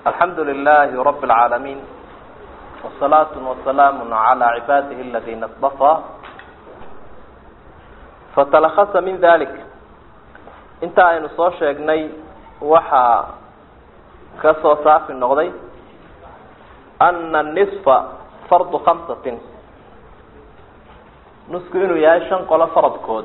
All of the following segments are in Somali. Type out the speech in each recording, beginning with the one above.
الحمد لله رب العالمين والصلاة والسلام على عباده الذين اصطفى فتلخص من ذلك انت aynu soo sheegnay waxa ka soo saafi noqday أن النصف فرض خمسة نسku inuu yahay shan qolo faradkood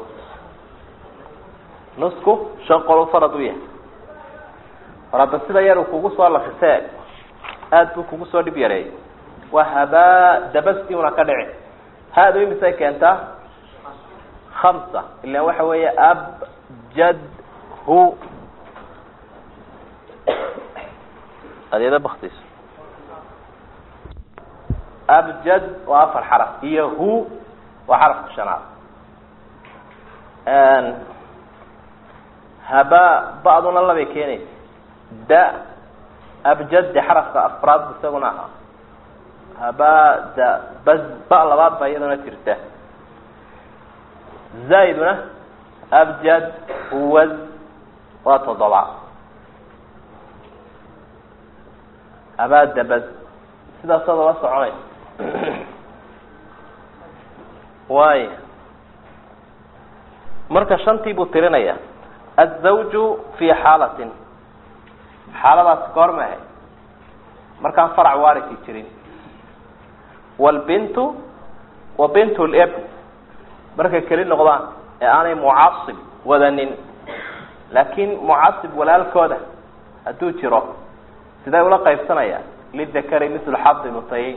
nusku shan qolo farad u yahay farada sida yar kugu soo lafisay aad buu kugu soo dhib yareey wahaba dabasti una ka dhici hada imisa keenta khamsa illa waxa weeye abjadhu adeeda bakhtis abjad wa afar xaraf iyo hu wa xarf shanaad haba بعضنا la bay keenaysa da abjad xarafka afraad isaguna haba da bas ba labaad ba iyadana jirta zaiduna abjad huwa wa tadaba abada bas sidaas oo la soconay way marka shantii buu tirinaya الزوج في حالة حالة كورمه مركان فرع وارثي جرين والبنت وبنت الابن مركا كلين نقضان يعني معصب ودنين لكن معصب ولا الكوده ادو جيرو سدا ولا قيبسنيا للذكر مثل حظ الانثيين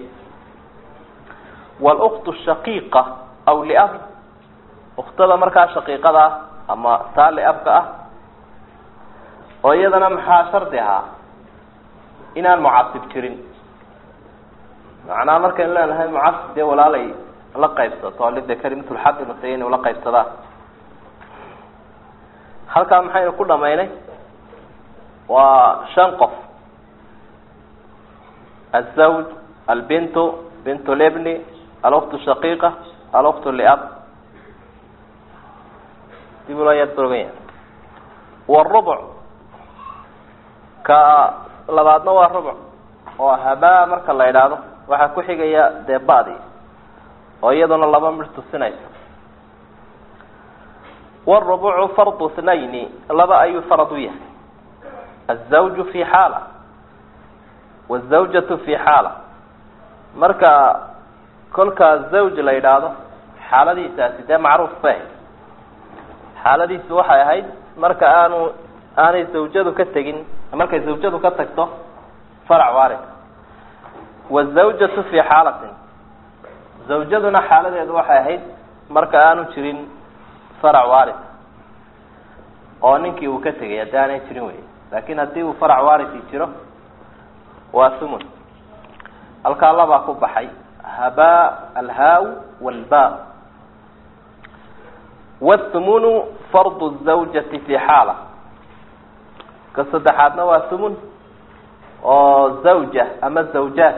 والاخت الشقيقة او لاب اختها مركا شقيقه اما تال ابقى oo iyadana maxaa shardi ah inaan mucaasib jirin macna markaan leenahay mucaasib walaalay la qaybsato lidda karimatul hadd mutayn wala qaybsada halka maxay ku dhameynay waa shan qof الزوج البنت بنت الابن الاخت الشقيقه الاخت لاب دي ولايات درجيه والربع ka labaadna waa rubuc oo haba marka la ilaado waxa ku xigaya deebaadi oo iyaduna laba mid tusinaysa والربع فرض اثنين لبا اي فرضيه الزوج في حاله والزوجة في حاله marka kolka zawj la ilaado xaaladiisa sida macruuf fahim xaaladiisu waxay ahayd marka aanay zawjadu ka tagin markay zawjadu ka tagto farac waarid wazawjatu fi halatin zawjaduna xaaladeedu waxay ahayd marka aanu jirin farac waarid oo ninkii uu ka tagay haddaanay jirin wey laakiin haddii uu farac waarid jiro waa sumun halkaa labaa ku baxay haba alhaaw walbaa والثمن فرض الزوجة في حالة كصدحاتنا وثمن زوجة أما الزوجات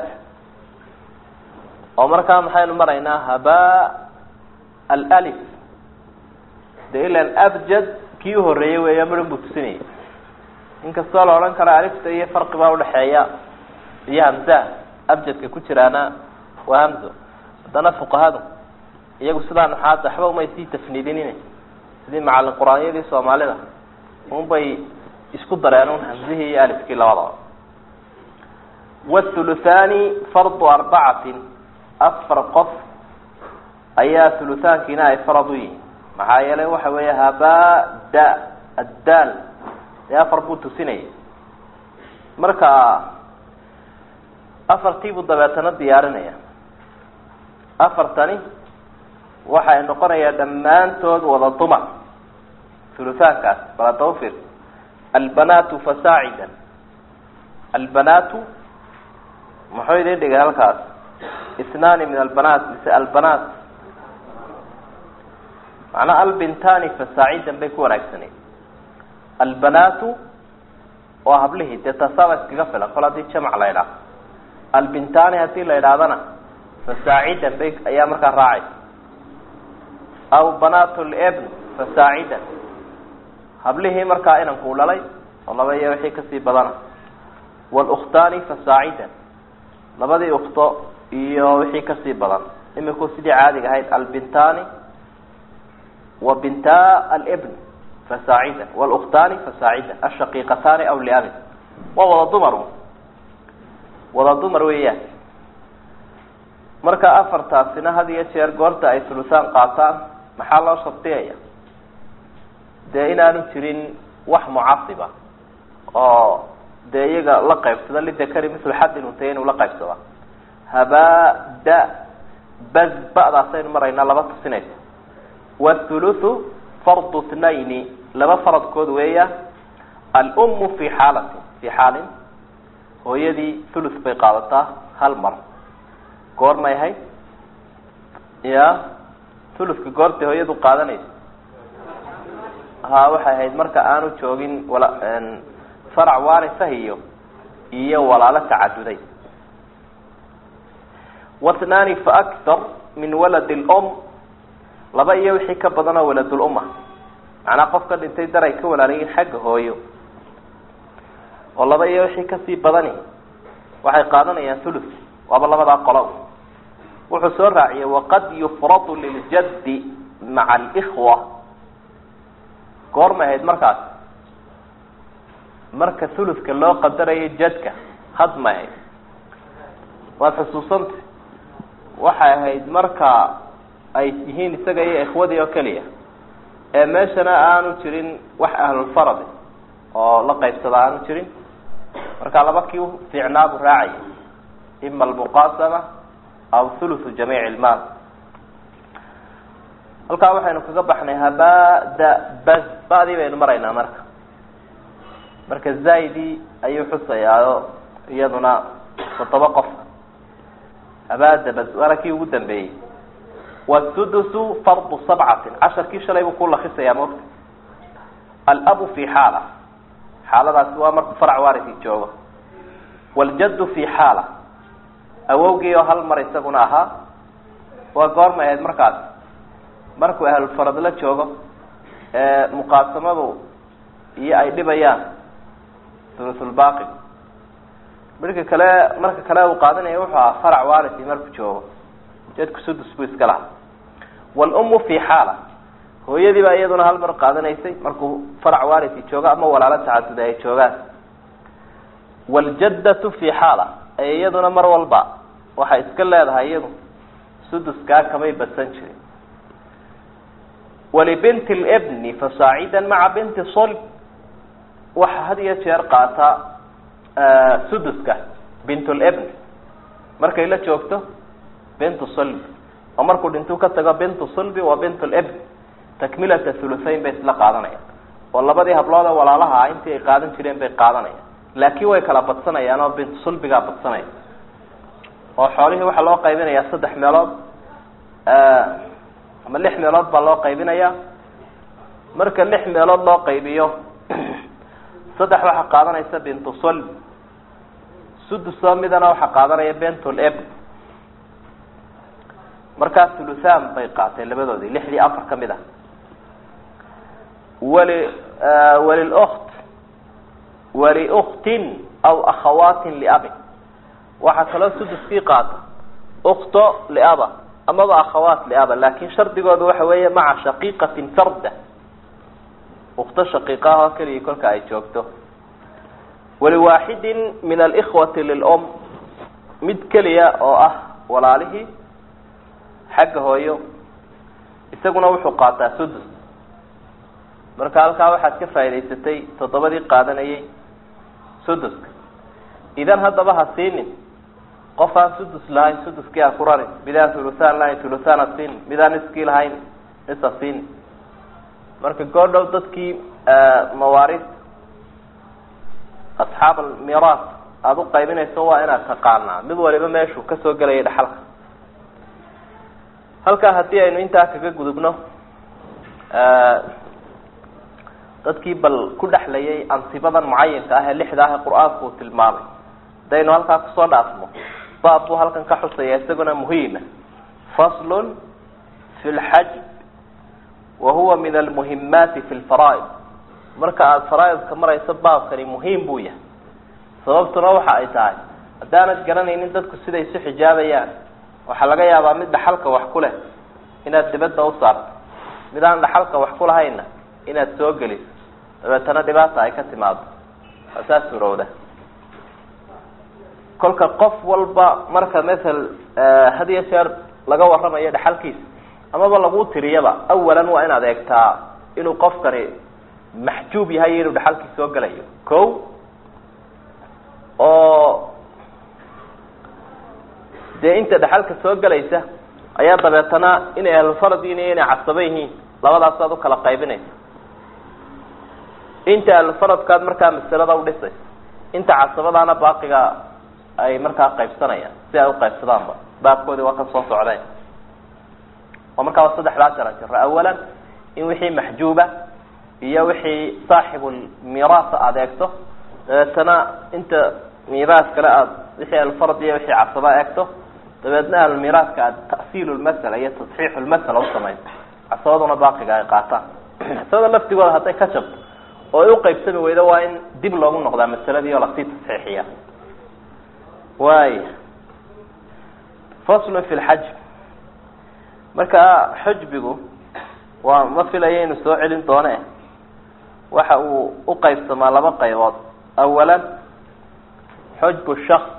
عمر كان محين مرينا هباء الألف ده إلا الأبجد كيه الرئي ويمر بسنين إنك الصالة ورنك الألف هي فرق باول الحياة هي همزة أبجد ككترانا وهمزة هذا فقهاء iyagu sidaan xaad waxba uma sii tafniidineen sidii macallin quraaniyada Soomaalida bay isku dareenon hamzihi iyo alifki labada والثلثاني فرض أربعة أفرق أي ثلثان كنا فرضي معايا waxa weeye haba da الدال ya farbutu sinay marka afartiibu dabeetana diyaarinaya afartani waxay noqonayaan dhamaantood wada dumar thuluthaankaas bala tawfir albanatu fasaa'idan albanatu maxay dhiga halkaas اثنان من البنات البنات معنى البنتان فساعدا بك وناكسنين البنات وهبله تتساوى كغفله قلادي جمع ليلى البنتان هتي ليلادنا فساعدا بك ايام marka raacay أو بنات الابن فساعدا هبله marka inaan ku lalay والله way wixii ka sii badana wاlkhtaani fasaacidan labadii ukto iyo wixii kasii badan iminku sidii caadiga ahayd albintani wa binta albn fasaacidan wاlkhtaani fasaacidan ashaqiiqataani aw liabin waa wada dumar weeyaan. marka afartaasina had iyo jeer goorta ay sulusaan qaataan maxaa loo shardiyaya dee inaanu jirin wax mucasiba oo dee iyaga la qaybsada lidakari misl xadin untay inuu la qaybsada habada baz ba'daasaynu maraynaa laba tusinaysa wاthuluthu fardu tnayni laba faradkood weeyaan alummu fi xaalin hooyadii thuluth bay qaadataa hal mar goormay ahayd ya thuluthka goortay hooyadu qaadanaysa waxay ahayd marka aanu joogin farac waarisa iyo walaalo tacaduday. watnaani faakthar min walad lum laba iyo wixii ka badanoo waladulumma macnaa qof ka dhintay daray ka walaalayiin xagga hooyo oo laba iyo wixii kasii badani waxay qaadanayaan thuluth waaba labadaa qolo. wuxuu soo raaciyay waqad yufradu liljaddi maca alikhwa goormay ahayd markaas marka thuluthka loo qadarayo jadka hadmay ahayd waad xusuusanta waxay ahayd marka ay yihiin isaga iyo ikhwadii oo keliya ee meeshana aanu jirin wax ahlulfaradi oo la qaybsada aanu jirin marka laba kii fiicnaabu raacaya ima almuqaasama aw thuluthu jamiic ilmaal. halkaa waxaynu kaga baxnay habada baz ba'dii baynu maraynaa marka zaidi ayuu xusayaayo iyaduna 7 qof habada baz waana kii ugu dambeeyey. wasudusu fardu 7 10kii shalay buu ku lakhisayaa moogta. alabu fi xaaladaasi waa markuu farac waarisi joogo. waljaddu fi xaala awowgii oo hal mar isaguna ahaa waa goormay ahayd markaas markuu ahlulfarad la joogo muqaasamadu iyo ay dhibayaan thuluthulbaaqi. marka kale uu qaadanaya wuxuu ahaa farac waarisi markuu joogo jadku sudus buu iska lahaa. waalummu fi xaala hooyadii baa iyaduna hal mar qaadanaysay markuu farac waarisi joogo ama walaalo tacaduda ay joogaan. waaljaddatu fi xaala ay iyaduna mar walba waxay iska leedahay iyadu suduskaa kamay badsan jirin. walibinti libni fasaacidan maca binti solb waxa had iyo jeer qaata suduska bintulibn markay la joogto bintu solb oo markuu dhintuu ka tago bintu solbi waa bintulibn takmilata thuluthayn bay isla qaadanayaan oo labadii hablooda walaalaha ah intii ay qaadan jireen bay qaadanayaan laakiin way kala badsanayaan oo bintu solbigaa badsanaya oo xoolihii waxaa loo qaybinayaa 3 meelood ama 6 meelood baa loo qaybinayaa. marka 6 meelood loo qaybiyo 3 waxaa qaadanaysa bintu solb sudusoo midana waxaa qaadanaya bintulibn markaa thuluthaan bay qaateen labadoodii 6dii 4 kamid ah. waliukhtin aw akhawaatin liabin waxaa kaloo suduskii qaata ukto liaba amaba akhawaat liaba laakin shardigooda waxa weeye maca shaqiiqatin farda ukto shaqiiqaha oo keliya kolka ay joogto. waliwaaxidin min alikhwati lilum mid keliya oo ah walaalihii xagga hooyo isaguna wuxuu qaataa sudus. marka halkaa waxaad ka faa'idaysatay 7dii qaadanayay suduska. idan haddaba ha siinin qof aan sudus lahayn suduskii ha ku rarin, midaan thuluthaan lahayn thuluthaan ha siinin, midaan niskii lahayn nis ha siinin. marka goordhow dadkii mawaarid asxaab almiraas aada u qaybinayso waa inaad taqaanaa mid waliba meeshuu kasoo gelayay dhaxalka. halkaa haddii aynu intaa kaga gudubno dadkii bal ku dhexlayay ansibadan mucayinka ah ee 6da ah ee qur-aanku uu tilmaamay hadaynu halkaa kusoo dhaafno baab buu halkan ka xusaya isaguna muhiima. faslun fi lxajb wahuwa min almuhimaati fi lfaraa'id. marka aada faraaidka marayso baabkani muhiim buu yahay. sababtuna waxa ay tahay haddaanad garanaynin dadku siday isu xijaabayaan waxaa laga yaabaa mid dhaxalka wax ku leh inaad dibadda u saarto mid aan dhaxalka wax ku lahayna inaad soo geliso dabeetana dhibaata ay ka timaado saas surowda kolka qof walba marka masal had iyo jeer laga warramayo dhaxalkiisa amaba lagu tiriyaba awalan waa inaad eegtaa inuu qofkani maxjuub yahay inuu dhaxalkii soo galayo ko oo dee inta dhaxalka soo galaysa ayaa dabeetana inay ahlulfarad iyo inay casaba yihiin labadaasaad u kala qaybinaysa inta ahlulfaradkaad markaa masalada udhisaysa inta casabadaana baaqiga ay markaa qaybsanayaan si ay uqaybsadaanba baabkoodii waa ka soo socdeen oo markaa saddexdaa jira awalan in wixii maxjuuba iyo wixii saaxibulmiraasa aada eegto dabeetana inta miraas kale aad wixii alfarad iyo wixii casaba eegto dabeedna almiraaska aad ta'siil lmasala iyo tasxiix lmasala usamayso casabaduna baaqiga ay qaataan casabada laftigooda hadday ka jabto oo ay uqaybsami weydo waa in dib loogu noqdaa masaladii oo lasii tasxiixiya waaya faslun fi lxajb marka xujbigu waa ma filaya inu soo celin doone waxa uu uqaybsamaa laba qaybood awalan xujbu shaks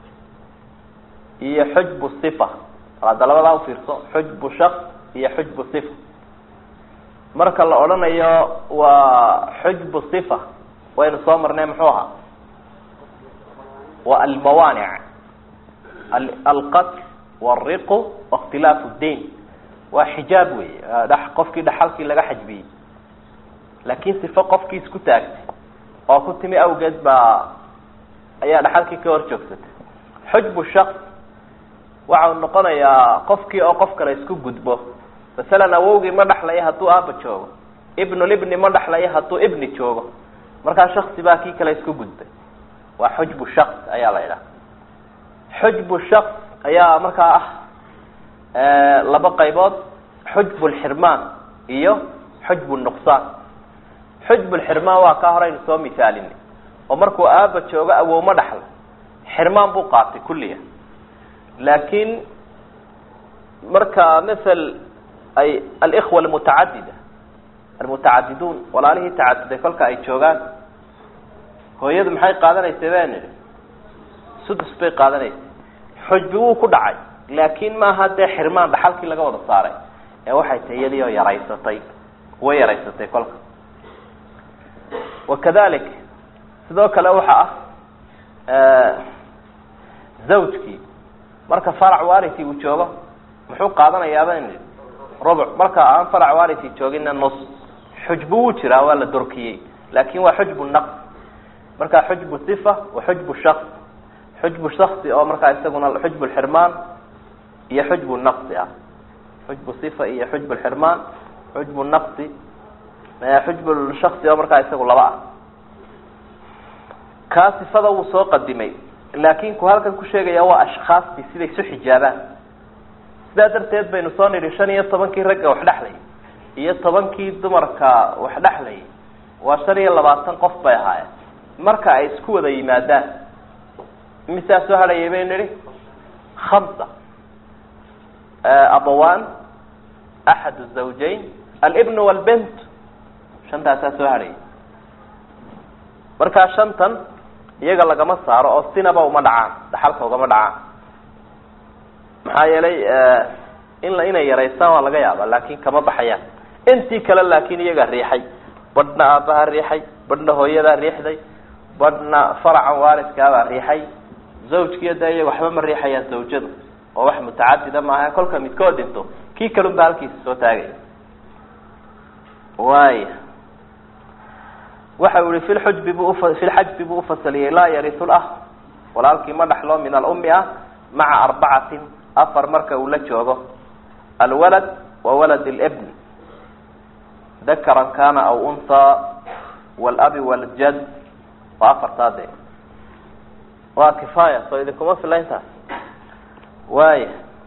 iyo xujbu sifa hadda labadaa ufiirso xujbu shaks iyo xujbu sifa marka la odhanayo waa xujbu sifa waynu soo marnay muxuu ahaa wa almawaanic alqatl wariqu waاkhtilaafu dain waa xijaab wey qofkii dhaxalkii laga xajbiyey laakin sifo qofkii isku taagtay oo ku timi awgeed baa ayaa dhaxalkii ka hor joogsatay xujbu shaks waxau noqonayaa qofkii oo qof kale isku gudbo masalan awowgii ma dhaxlaya hadduu aaba joogo ibnulibni ma dhaxlaya hadduu ibni joogo markaa shaksi baa kii kale isku gudbay waa xujbu shaks ayaa la idhaha xujbu shaks ayaa markaa ah laba qaybood xujbu lxirmaan iyo xujbu nuqsaan xujbu lxirmaan waa kaa horeynu soo misaalinay oo markuu aaba joogo awow ma dhaxlo xirmaan buu qaatay kulliya laakin marka masel ay alikhwa almutacadida almutacadiduun walaalihii tacaduday kolka ay joogaan hooyadu maxay qaadanaysay baa nidhi sudus bay qaadanaysay xujbi wuu ku dhacay laakin maaha dee xirmaan dhaxalkii laga wada saaray ee waxay tahay iyadii oo yaraysatay way yaraysatay kolka wakadalik sidoo kale waxa ah zawjkii marka farac warisi uu joogo muxuu qaadanayaaba in rubuc marka aan farac warisi joogina nus xujbu wuu jiraa waa la dorkiyey laakin waa xujbu naqs marka xujbu sifa wa xujbu shaks xujbu shaksi oo markaa isaguna xujbu lxirmaan iyo xujbu naqsi ah xujbu sifa iyo xujbu lxirmaan xujbu naqsi xujbu shaksi oo markaa isagu laba ah kaa sifada wuu soo qadimay laakin ku halkan ku sheegaya waa ashkaastii siday isu xijaabaan sidaa darteed baynu soo nidhi 15 ragga wax dhexlay iyo 10 dumarka wax dhexlay waa 25 qof bay ahaayeen marka ay isku wada yimaadaan misaa soo hadhayay baynu nidhi 5 abawaan axad الزawjayn alibn wاlbint shantaasaa soo hadhayay markaa 5 iyaga lagama saaro oo sinaba uma dhacaan dhaxalka ugama dhacaan maxaa yeelay inay yaraysaan waa laga yaaba laakin kama baxayaan intii kale laakin iyaga riixay badhna aabaha riixay badhna hooyadaa riixday badhna faracan waariskaabaa riixay zawjkiiyo de iyaga waxba ma riixayaan zawjadu oo wax mutacadida maaha kolka midkood dhinto kii kalun ba halkiisa soo taagaya waaya waxa uu yihi fi lxajbi buu ufasaliyey laa yarisu lah walaalkii ma dhaxlo min alumi ah maca 4 4 marka uu la joogo alwalad wa walad اlbn dakaran kana aw unhaa wاlabi wاljad waa 4taade waa kifaaya soo idinkuma fila intaas waaya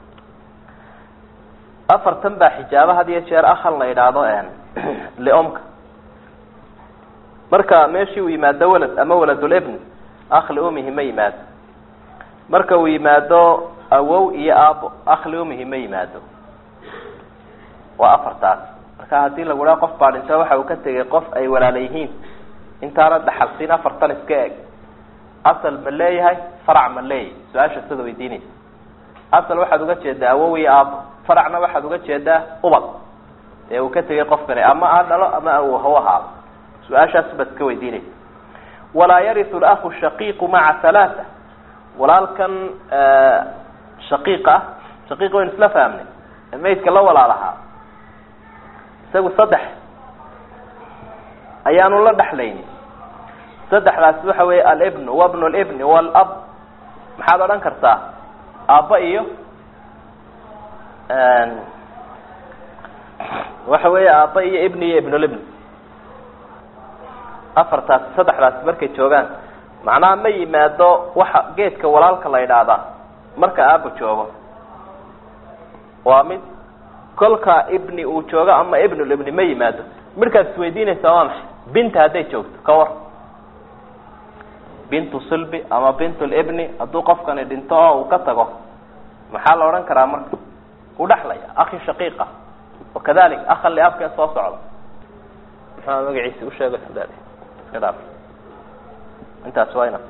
4tan baa xijaaba had iyo jeer akal la yidhaahdo liomka marka meeshii uu yimaado walad ama waladulibn akh liumihi ma yimaado. marka uu yimaado awow iyo aabo akh liumihi ma yimaado. waa afartaas. marka hadii lagu dhaho qof baa dhinta waxa uu ka tegay qof ay walaala yihiin intaana dhaxalsiin afartan iska eg asal ma leeyahay farac ma leeyahay su-aasha sida weydiinaysa. asal waxaad uga jeedaa awow iyo aabo, faracna waxaad uga jeedaa ubad ee uu ka tegay qofkani ama ha dhalo ama uu ha ahaado. su-aashaas baad ka weydiinaysa. walaa yariu lahu shaqiiqu maca halaaa. walaalkan shaqiiqa ah, shaqiiqa waynu isla fahmnay maydka la walaalahaa isagu saddex ayaanu la dhexlayni. saddexdaas waxa weeye alibn wabnu libni walab. maxaad odhan kartaa aabba iyo waxa weeye aabba iyo ibni iyo ibnulibni. afartaas saddexdaas markay joogaan macnaha ma yimaado waxa geedka walaalka la yidhaahdaa marka aabba joogo waa mid. kolka ibni uu joogo ama ibnulibni ma yimaado. markaad isweydiinaysaa waa maxay binta hadday joogto ka war bintu silbi ama bintulibni hadduu qofkani dhinto oo uu ka tago maxaa la odhan karaa marka uu dhexlaya akhi shaqiiqa wakadalik akha liabkee soo socda maxaa magaciisa usheega iska dhaaf intaas waa ina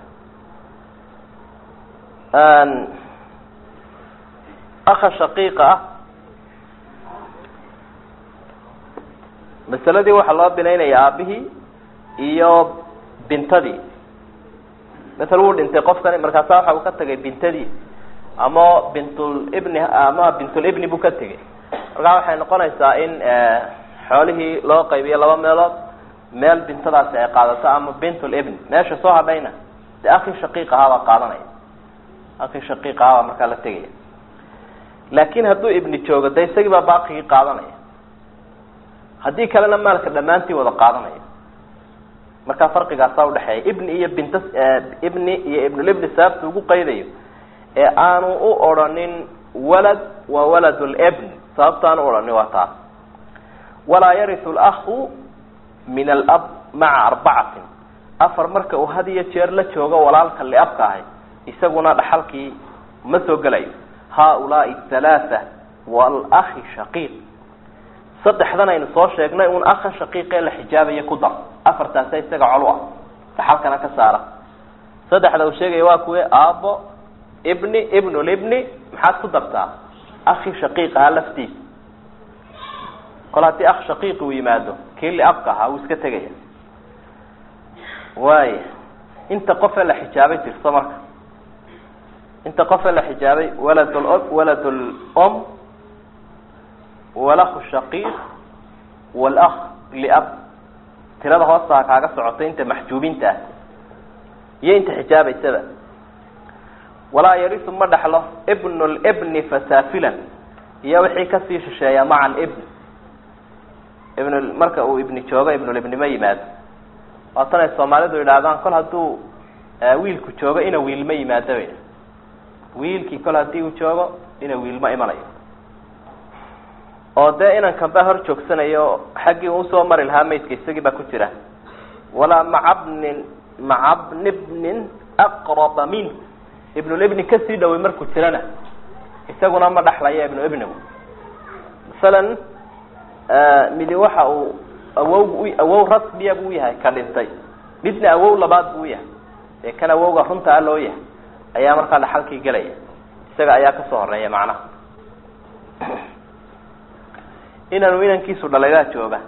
akha shaqiiqa ah masaladii waxaa loo binaynaya aabihii iyo bintadii. masal wuu dhintay qofkani markaasa waxa uu ka tegay bintadii ama bintulibni ama bintulibni buu ka tegay. markaa waxay noqonaysaa in xoolihii loo qaybiyo laba meelood, meel bintadaasi ay qaadato ama bintulibni. meesha soo hadhayna de akhi shaqiiq ahaabaa qaadanaya. akhi shaqiiq ahaabaa markaa la tegaya. laakin hadduu ibni joogo de isagii baa baaqigii qaadanaya. haddii kalena maalka dhammaantii wada qaadanaya. markaa farqigaasaa udhexeeya ibni iyo binta ibni iyo ibnulibni sababta ugu qaydayo ee aanu u odhanin walad waa walad libn sababta aanu odhanin waa taas. walaa yariu lahu min alab maca arbacatin. afar marka uu had iyo jeer la joogo walaalka liabka ahay isaguna dhaxalkii ma soo gelayo. haaulaai halaaa walakhi shaqiiq. saddexdan aynu soo sheegnay un akha shaqiiqee la xijaabaya ku dar. afartaasa isaga col ah dhaxalkana ka saara. saddexda uu sheegaya waa kuwe aabo ibni ibnulibni maxaad ku dartaa akhi shaqiiq ahaa laftiisa. kol haddii akh shaqiiqi uu yimaado kii liabka ahaa uu iska tegaya. waaya inta qofee la xijaabay jirto marka inta qofee la xijaabay walad lm walahu shaqiiq walakh liab. tirada hoostaha kaaga socotay inta maxjuubinta ah iyo inta xijaabaysaba. walaa yariu ma dhaxlo ibnulibni fasaafilan iyo wixii kasii shisheeya maca alibn. marka uu ibni joogo ibnulibni ma yimaado. waatan ay soomaalidu yidhaahdaan kol hadduu wiilku joogo ina wiil ma yimaado bay. wiilkii kol hadii uu joogo ina wiil ma imanayo. oo dee inankan baa hor joogsanayo xaggii usoo mari lahaa maydka isagii baa ku jira. walaa maca bnibnin aqraba min. ibnulibni kasii dhaway markuu jirana isaguna ma dhaxlaya ibnulibnigu. masalan midi waxa uu awow rasmiya buu yahay ka dhintay, midna awow labaad buu yahay. ee kan awowga runtaa loo yahay ayaa markaa dhaxalkii gelaya. isaga ayaa kasoo horeeya macnaha. inanu inankiisu dhalayaa jooga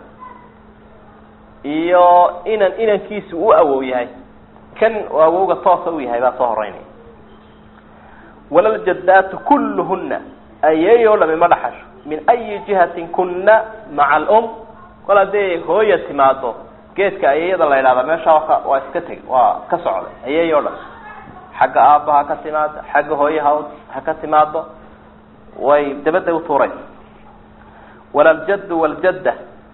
iyo inankiisu u awow yahay kan awowga toosa u yahay baa soo horeynaya. walaljadaatu kulluhuna ayeeyoo dhami ma dhaxasho min ayi jihatin kuna maca alum. kol haddii hooya timaado geedka ayeeyada la yidhahda meesha waa iska teg waa ka socday ayeeyoo dhan. xagga aabba ha ka timaado xagga hooye ha ka timaado way dabadday utuuraysa. walaljaddu waljadda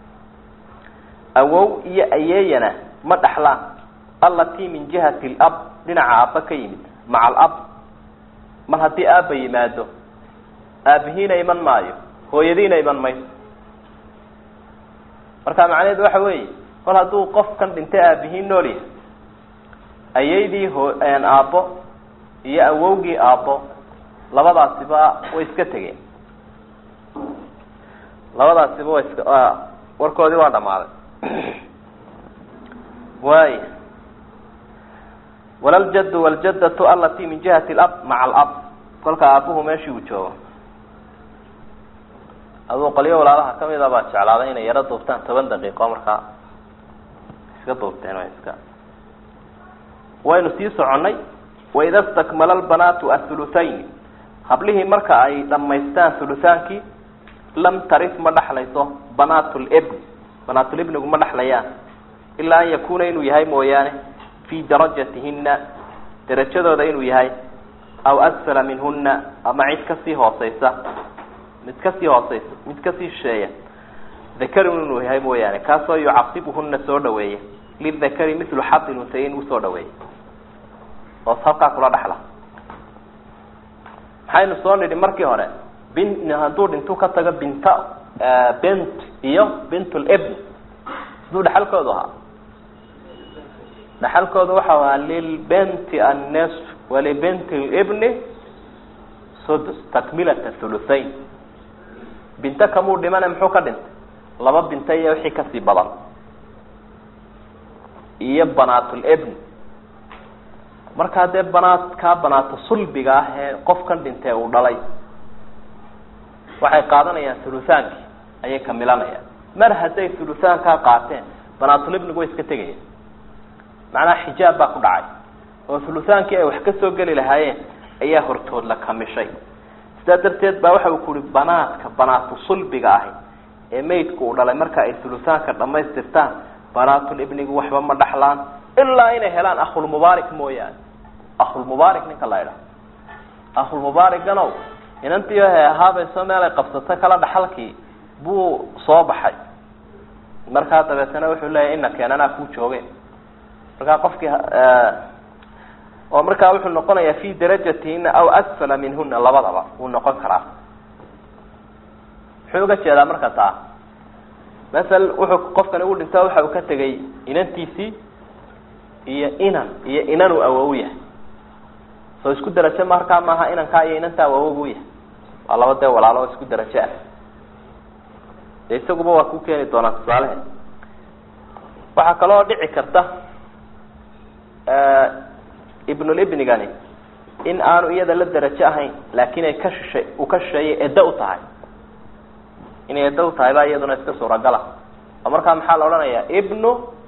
awow iyo ayeeyana ma dhaxlaan allatii min jihati alab dhinaca aabba ka yimid maca alab. mar haddii aabba yimaado aabihiina iman maayo hooyadiina iman mayso. marka macnaheedu waxa weeye kol hadduu qofkan dhintay aabihiin nool yahay ayaydii aabbo iyo awowgii aabbo labadaasiba way iska tegeen, labadaasiba way iska warkoodii waa dhamaaday. waay walaljaddu wاljaddatu alati min jihati alab maca alab, kolka aabuhu meeshii uu joogo. aduu qolyo walaalaha kamida baa jeclaaday inay yaro duubtaan 10 daqiiqo, markaa iska duubteen way iska. waynu sii soconay. waida stakmala albanaatu athuluthayn, hablihii marka ay dhamaystaan thuluthaankii, lam tarif ma dhaxlayso banaatulibn, banaatulibnigu ma dhaxlayaan ilaa an yakuna inuu yahay mooyaane fii darajatihina, darajadooda inuu yahay, aw asfala minhuna, ama cid kasii hooseysa, mid kasii shisheeya, dakarun inuu yahay mooyaane, kaasoo yucasibuhuna soo dhaweeya, lidakari mithlu xadi lunhayayn usoo dhaweeya, oo halkaa kula dhaxla. maxaynu soo nidhi markii hore hadduu dhintuu ka tago bint iyo bintulibn, siduu dhaxalkoodu ahaa? dhaxalkoodu waxa ahaa lilbinti annisf walibinti libni sudus takmilata thuluthayn. binto kamuu dhimane muxuu ka dhintay? 2 binto iyo wixii kasii badan, iyo banaatulibn. markaa dee banaato sulbiga ah ee qofkan dhintay uu dhalay waxay qaadanayaan thuluthaankii ayay kamilanayaan. mar hadday thuluthaankaa qaateen, banaatulibnigu way iska tegayaan. macnaha xijaab baa ku dhacay, oo thuluthaankii ay wax ka soo geli lahaayeen ayaa hortood la kamishay. sidaa darteed baa waxa uu ku yihi banaato sulbiga ahi ee maydku uu dhalay marka ay thuluthaanka dhamaystirtaan, banaatulibnigu waxba ma dhaxlaan ilaa inay helaan akhulmubaarik mooyaane. akhulmubaarik ninka la idhaha, akhulmubaariganow inantii ahaabayso meel ay qabsato kala dhaxalkii buu soo baxay. markaa dabeetana wuxuu leeyahay ina keenanaa kuu joogeen. markaa qofkii oo markaa wuxuu noqonayaa fi darajatihina aw asfala minhuna, labadaba wuu noqon karaa. muxuu uga jeedaa marka taa? masal wuxuu qofkani u dhinta waxa uu ka tegay inantiisii iyo inanu awow yahay, soo isku darajo markaa maaha inankaa iyo inantaa awow yahay, waa laba dee walaalo oo isku darajo ah. dee isaguba waa ku keeni doonaa tusaalehe. waxaa kaloo dhici karta ibnulibnigani in aanu iyada la darajo ahayn, laakin ay uu ka shisheeyay edda u tahay, inay edda u tahay baa iyaduna iska suuragala. oo markaa maxaa la odhanayaa ibnu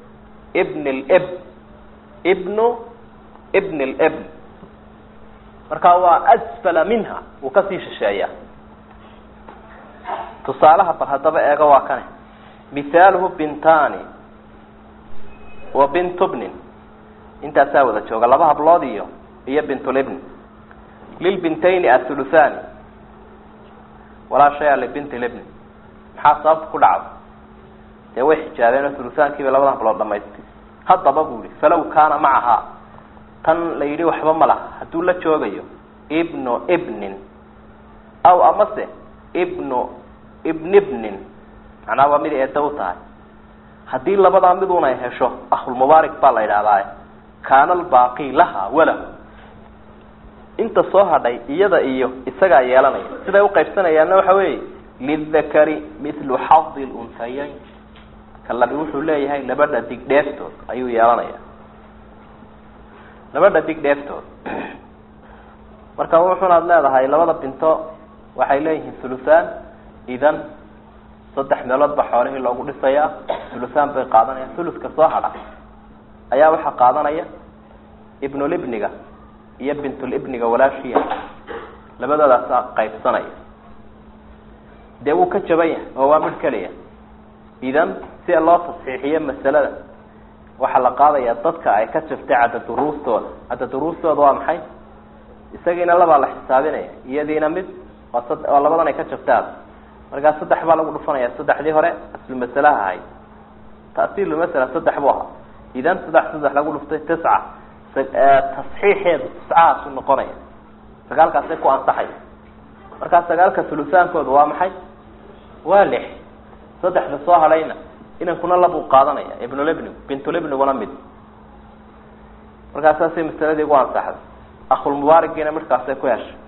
ibn libn, markaa waa asfala minha, wuu kasii shisheeya. tusaalaha bal haddaba eega waa kane. mithaaluhu bintani wa bintu bnin, intaasaa wada jooga 2 hablood iyo bintulibn. lilbintayni athuluthani walaa shaya libinti libni. maxaa sababta ku dhacda? dee way xijaabeen oo thuluthaankiiba 2 hablood dhamaystay. haddaba buu yihi falaw kaana macahaa, tan la yidhi waxba ma laha hadduu la joogayo, ibnu ibnin aw amase ibnu ibnibnin, macnaha waa mid eedda u tahay. haddii labadaa miduna ay hesho akhulmubaarik baa la yidhahdaa. kaana albaaqi laha walahu, inta soo hadhay iyada iyo isagaa yeelanaya. siday uqaybsanayaanna waxa weeye lidakari mithlu xadi lunhayayn, kalabi wuxuu leeyahay 2 dhadig dheeftood ayuu yeelanaya, 2 dhadig dheeftood. marka wuxuunaad leedahay 2 binto waxay leeyihiin thuluthaan, idan 3 meelood ba xoolihii loogu dhisayaa, thuluthaan bay qaadanayaan. thuluthka soo hadha ayaa waxaa qaadanaya ibnulibniga iyo bintulibniga walaashiya, labadoodaasa qaybsanaya. dee wuu ka jaban yahay oo waa mid keliya. idan si loo tasxiixiyo masalada waxaa la qaadaya dadka ay ka jaftay cadaduruustooda. cadaduruustooda waa maxay? isagiina 2 la xisaabinaya, iyadiina mid, oo 2dan ay ka jaftaan. markaa 3 baa lagu dhufanaya. 3dii hore aslu masalaha ahayd, ta'siilu masala 3 buu ahaa. idan 3 lagu dhuftay 9, tasxiixeedu 9 noqonaya. 9kaasay ku ansaxay. markaa 9ka thuluthaankooda waa maxay? waa 6. 3da soo hadhayna inankuna 2 qaadanaya ibnulibnigu, bintulibniguna mid. markaasaasay masaladii ugu ansaxday akhulmubaaragiina markaasay ku heshay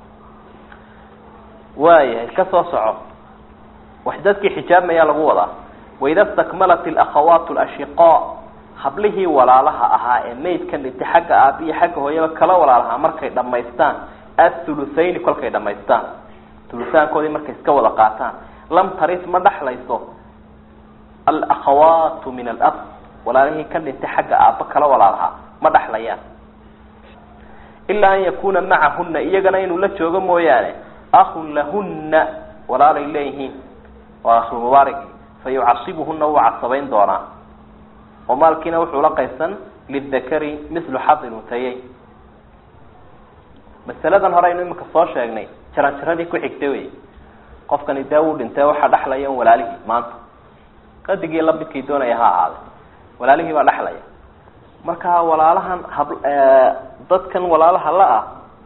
waayahay ka soo soco wax dadkii xijaabmayaa lagu wadaa waida stakmalat alakhawaat alashiqaa hablihii walaalaha ahaa ee maydkan dhintay xagga aabiya xagga hooyaba kala walaalahaa markay dhamaystaan athuluthayni kolkay dhamaystaan thuluthaankoodii markay iska wada qaataan lam taris ma dhaxlayso alakhawaatu min alab walaalihii kan dhintay xagga aabba kala walaalahaa ma dhaxlayaan ilaa an yakuna macahuna iyagana inuu la joogo mooyaane akhun lahuna walaalay leeyihiin waa akhulmubaaraki fayucasibuhuna wuu casabayn doonaa oo maalkiina wuxuu la qaysan lidakari mislu xadin untayey masaladan hore aynu imika soo sheegnay jaranjaradii ku xigtay wey qofkani dee wuu dhintay waxaa dhaxlaya walaalihii maanta qadigii la midkay doonaya ha ahaaday walaalihii baa dhaxlaya marka walaalahan dadkan walaalaha la-ah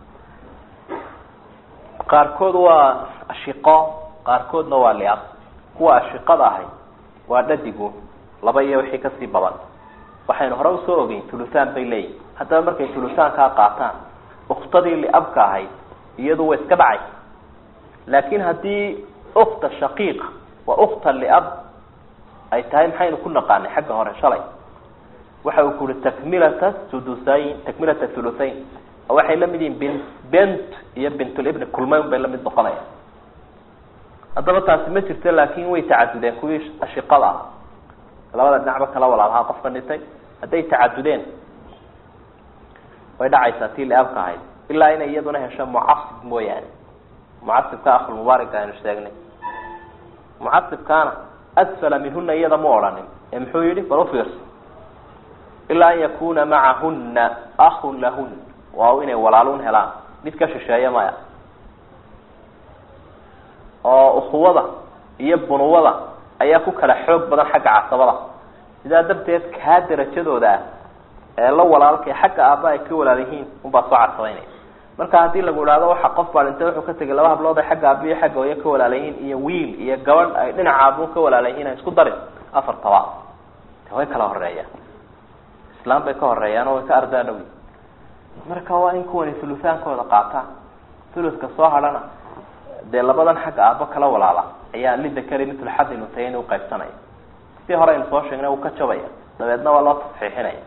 qaarkood waa ashiqo qaarkoodna waa liab kuwa ashiqada ahay waa dhadigu laba iyo wixii kasii badan waxaynu hore usoo ogeyn thuluthaan bay leeyihin haddaba markay thuluthaankaa qaataan uktadii liabka ahayd iyadu way iska dhacay laakin haddii ukta shaqiiqa waa ukta liab ay tahay maxaynu ku naqaanay xagga hore shalay waxa uu kuri takmilata sudusayn takmilata thuluthayn waxay la mid yihiin bent iyo bintulibni kulmayn bay la mid noqonaya haddaba taasi ma jirto laakin way tacadudeen kuwii ashiqada ah labada dhinacba kala walaalahaa qofka dhintay hadday tacadudeen way dhacaysaa tii liabka ahayd ilaa inay iyaduna hesho mucasib mooyaane mucasibka akhulmubaarika aynu sheegnay mucasibkaana asfala minhuna iyada ma odhanin ee muxuu yihi bal ufiirso ilaa an yakuna macahuna akhun lahun waa inay walaalun helaan mid ka shisheeya maya oo ukhuwada iyo bunuwada ayaa ku kala xoog badan xagga casabada sidaa darteed kaa darajadooda ah ee la walaalkay xagga aabba ay ka walaalayihiin unbaa soo casabaynaya marka haddii lagu idhaahdo waxa qof baa dhintay wuxuu ka tegay laba hablood ay xagga aabbiyo xagga hooyo ka walaalayihiin iyo wiil iyo gabadh ay dhinaca aabun ka walaalayihiin ay isku darin afartaba way kala horeeyaan islaam bay ka horeeyaan oo way ka ardaa dhowi marka waa in kuwani thuluthaankooda qaataan thuluthka soo hadhana dee labadan xagga aabbo kala walaala ayaa lidakari mitl xadin untayn u qaybsanaya si hore aynu soo sheegnay uu ka jabaya dabeedna waa loo tasxiixinaya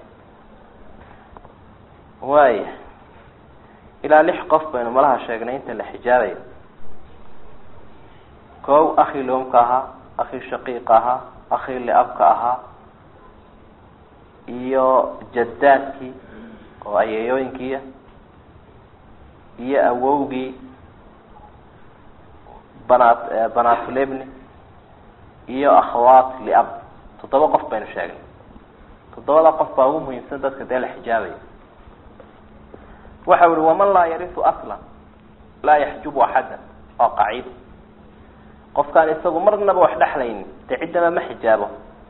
waaya ilaa 6 qof baynu malaha sheegnay inta la xijaabayo kow akhi loomka ahaa akhi shaqiiq ahaa akhi liabka ahaa iyo jadaadkii oo ayeeyooyinkiiya iyo awowgii banaatulebni iyo akhawaat liab 7 qof baynu sheegnay 7 qof baa ugu muhiimsan dadka dee la xijaabayo waxa uri waman laa yarisu aslan laa yaxjubu axadan oo qaciid qofkaan isagu marnaba wax dhexlaynin dee ciddana ma xijaabo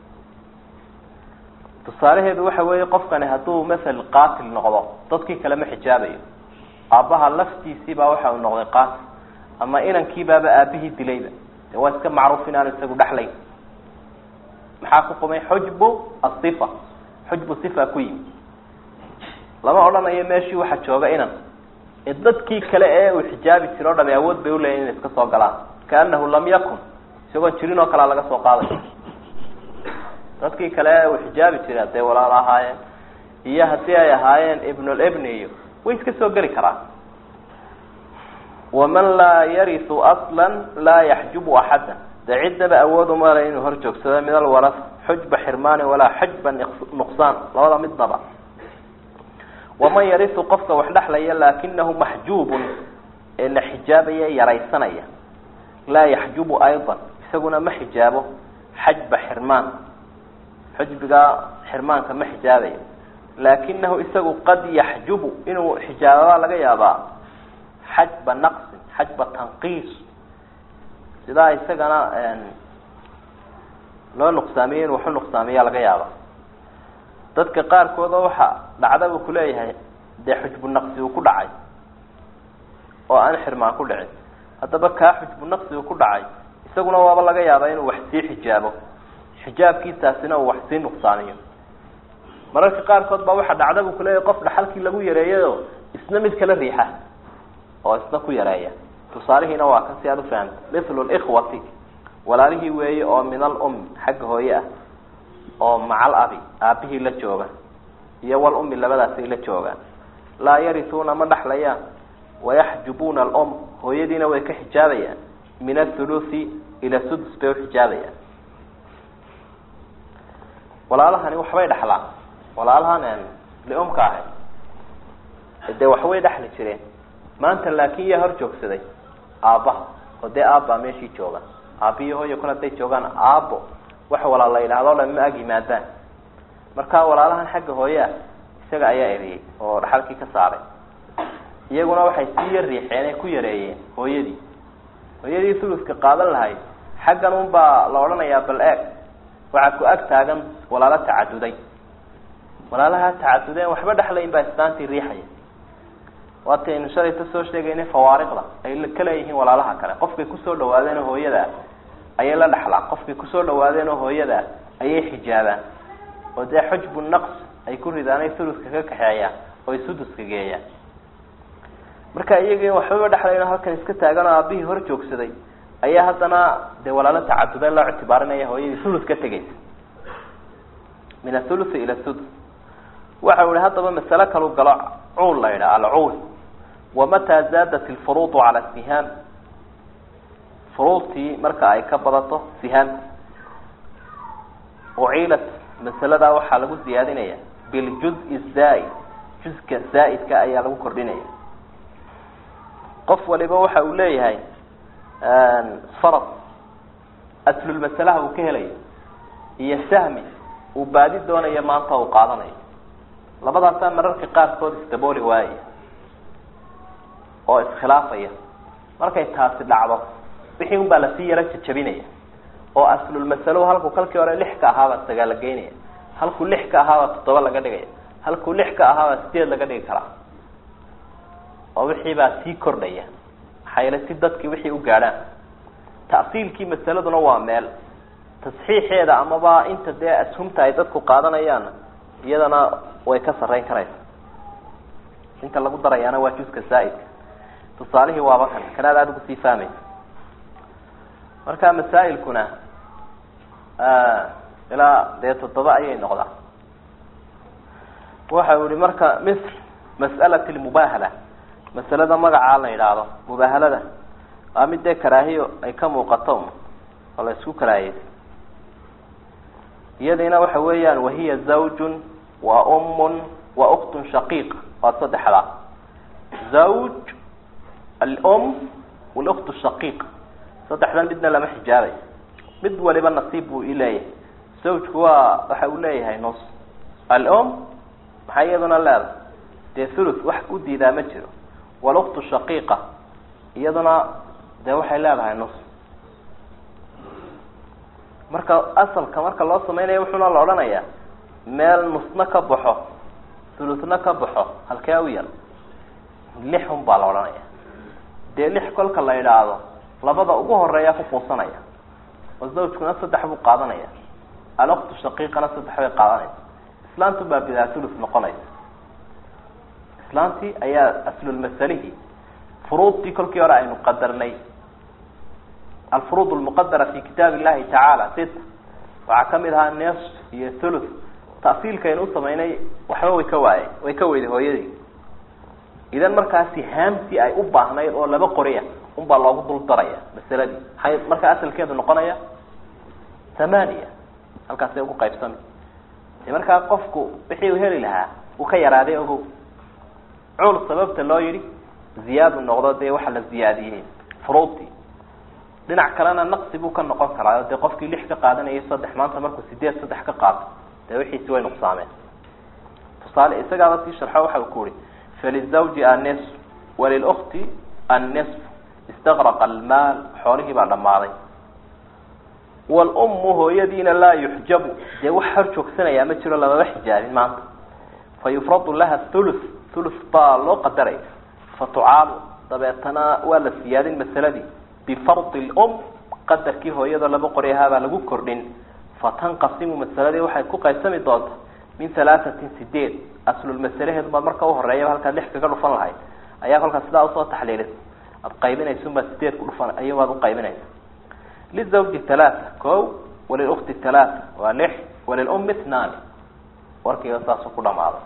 tusaalaheedu waxa weeye qofkani hadduu masal qaatil noqdo dadkii kale ma xijaabayo aabbaha laftiisii baa waxa uu noqday qaatil ama inankiibaaba aabihii dilayba dee waa iska macruuf inaanu isagu dhexlayn maxaa ku qumay xujbu asifa xujbu sifa ku yimi lama odhanayo meeshii waxa jooga inan ee dadkii kale ee uu xijaabi jiro o dhami awood bay uleeyihin inay iska soo galaan kaanahu lam yakun isagoon jirin oo kalea laga soo qaaday dadkii kale ee uu xijaabi jira hadday walaal ahaayeen iyo haddii ay ahaayeen ibnulibni iyo way iska soo geli karaan waman laa yarisu aslan laa yaxjubu axadan dee ciddaba awood uma le inuu hor joogsado min alwaras xujba xirmaani walaa xujba nuqsaan labada midnaba waman yarisu qofka wax dhexlaya laakinahu maxjuubun ee la xijaabaya yaraysanaya laa yaxjubu ayضa isaguna ma xijaabo xajba xirmaan xujbiga xirmaanka ma xijaabayo laakinahu isagu qad yaxjubu inuu xijaababa laga yaabaa xajba naqsin xajba tanqiis sidaa isagana loo nuqsaamiyo inuu waxu nuqsaamiya laga yaaba dadka qaarkooda waxa dhacda uu kuleeyahay dee xujbu naqsi uu ku dhacay oo aan xirmaan ku dhicin haddaba kaa xujbu naqsi uu ku dhacay isaguna waaba laga yaabaa inuu wax sii xijaabo xijaabkiisaasina uu wax sii nuqsaamiyo mararka qaarkood baa waxa dhacda buu kuleeyahay qof dhaxalkii lagu yareeyayo isna mid kala riixa oo isna ku yareeya tusaalihiina waa kan si aad u fahanto mithlu al-ikhwati walaalihii weeye oo min al-um xagga hooye ah oo macal abi aabihii la jooga iyo wal ummi labadaasay la joogaan laa yarithuna ma dhaxlayaan wayaxjubuna al-um hooyadiina way ka xijaabayaan min athuluthi ila sudus bay u xijaabayaan walaalahani waxbay dhaxlaan walaalahan liumka ahay dee waxbay dhaxli jireen maanta laakiin yaa hor joogsaday aabbaha oo dee aabbaa meeshii jooga aabbihi hooyo kale hadday joogaan aabbo wax walaal la yidhaahdo dhan ma ag yimaadaan marka walaalahan xagga hooye ah isaga ayaa eriyey oo dhaxalkii ka saaray iyaguna waxay sii yar riixeen ay ku yareeyeen hooyadii thuluska qaadan lahayd xaggan unbaa la odhanayaa bal eeg waxaa ku ag taagan walaalo tacaduday walaalaha tacadudeen waxba dhexlayn baa islaantii riixaya waataynu shalayta soo sheegaynay fawaariqda ay ka leeyihiin walaalaha kale qofkay kusoo dhawaadeen oo hooyada ayay la dhaxlaan qofkay kusoo dhawaadeen oo hooyada ayay xijaabaan oo dee xujbu naqs ay ku ridaanay thuluska ka kaxeeyaan oo ay suduska geeyaan marka iyagii waxbaba dhexlayno halkan iska taagan oo aabihii hor joogsaday ayaa haddana dee walaalo tacaduday loo ictibaarinaya hooyadii thulus ka tegaysa min athuluthi ila sudus waxa uu yihi haddaba masale kalu galo cuul la yidhaha alcuul wamataa zaadat ilfuruudu cala sihaam furuudtii marka ay ka badato sihaamti uciilat masaladaa waxaa lagu ziyaadinaya biljuz-i zaa-id juzka zaa-idka ayaa lagu kordhinaya qof waliba waxa uu leeyahay farad aslulmasalaha uu ka helayo iyo sahmi uu baadi doonayo maanta uu qaadanayo labadaasaa mararka qaarkood isdabooli waayaya oo iskhilaafaya markay taasi dhacdo wixii un baa lasii yaro jajabinaya oo aslulmasalo halkuu kalkii hore 6 ka ahaabaa 9 la geynaya halkuu 6 ka ahaabaa 7 laga dhigaya halkuu 6 ka ahaabaa 8 laga dhigi karaa oo wixii baa sii kordhaya xayla si dadkii wixii u gaadhaan ta'siilkii masaladuna waa meel tasxiixeeda amaba inta dee ashumta ay dadku qaadanayaan iyadana way ka sareyn karaysaa inta lagu darayaana waa juska zaa'idka tusaalihii waaba kan kanaad aada ugu sii fahmaysa marka masaa'ilkuna ilaa dee 7 ayay noqdaan waxa uu yihi marka misl mas'alati lmubahala masalada magacaa la yidhaahdo mubaahalada waa mid dee karaahiyo ay ka muuqato oo la isku karaahiyey iyadiina waxa weeyaan wahiya zawjun wa ummun wa ukhtun shaqiiq waa saddexda zawj al-um wal-ukhtu shaqiiq saddexdan midna lama xijaabay mid waliba nasiib buu ileeyahay zawjku waa waxa uu leeyahay nus al-um maxaa iyaduna leedahay dee thuluth wax u diidaa ma jiro wal-ukhtu shaqiiqa iyaduna dee waxay leedahay nus marka asalka marka loo samaynayo wuxuuna la odhanayaa meel nusna ka baxo thuluthna ka baxo halkee u yar 6 un baa la odhanaya dee 6 kolka la yidhaahdo labada ugu horeeya ku quusanaya oo zawjkuna 3 buu qaadanaya al-ukhtu shaqiiqana 3 bay qaadanaysa islaantu baa bidaa thuluth noqonaysa islaantii ayaa aslulmasalihi furuudtii kolkii hore aynu qadarnay الفروض المقدرة في كتاب الله تعالى 6 وعكملها النص هي ثلث تأصيل كي نوصل بيني وحوي ويكوي هويدي إذا مركز هامتي أي أبا هنا ولا بقرية أبا الله ضل الدرية بالسلة دي هاي مركز أصل كده نقنية 8 مركز يبقى قيب سمي مركز قفكو بحي وهري لها وخير هذه هو عول السبب تلايري زياد النقطات دي وحل الزياديين فروضتي dhinac kalena naqsi buu ka noqon karaa de qofkii 6 ka qaadanayay 3 maanta markuu 8 3 ka qaato de wixii way nuqsaameen tusaale isaga si sharxa waxa uu ku yiri falizawji an-nis walil-ukhti an-nis istaghraqa al-mal xoolihi baa dhamaaday wal-ummu hooyadiina la yuhjabu de wax har joogsanaya ma jiro laba xijaabin maanta fayufradu laha thuluth ba loo qadaray fatu'al dabeetana wala siyaadin masaladii بفرض الأم قدر كي هو يدا لبو قريها با لغو كردين فتنقسم مسألة waxay ku qaybsami doonto min 3 sideed aslul masalaheedu ma marka u horeeyo halka 6 kaga dhufan lahayd ayaa kolka sidaa u soo taxliilin ad qaybinayso ma 8 ku dhufan ayaa waad u qaybinayso lizawji 3 koow walil ukhti 3 wa 6 walil ummi 2 warkiga saas ku dhamaado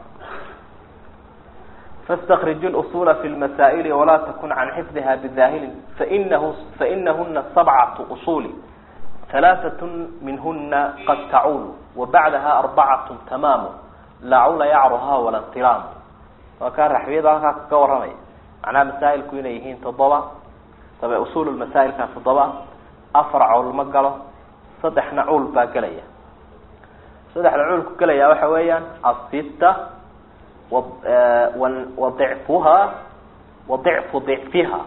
فاستخرج الأصول في المسائل ولا تكن عن حفظها بذاهل فإنهن 7 أصول 3 منهن قد تعول وبعدها 4 تمام لا عول يعرها ولا انطلام وكان رحبيضها كورمي معناها مسائل كوينيهين تضبع طبعا أصول المسائل كانت تضبع أفرع المقلة صدح نعول باقلية صدح نعول كلية وحويا الستة وضعفها وضعف ضعفها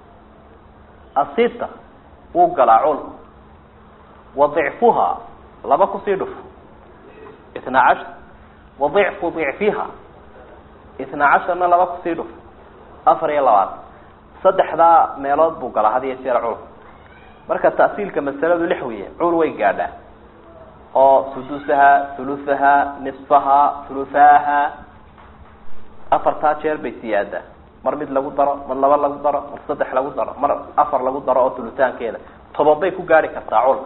الستة وقلع عول وضعفها لما كسيدف 12 وضعف ضعفها 12 لما كسيدف أفر يلوات صدح ذا ميلاد بوقلا هذه يسير عول مركز تأصيل كمسألة لحوية عول ويقادا أو سدوسها ثلثها نصفها ثلثاها أفر تاجر بسيادة مر مد لغو درو مر لبا لغو درو مر صدح لغو درو مر أفر لغو درو أو ثلثان كذا طبابي كو قاري كرتا عولك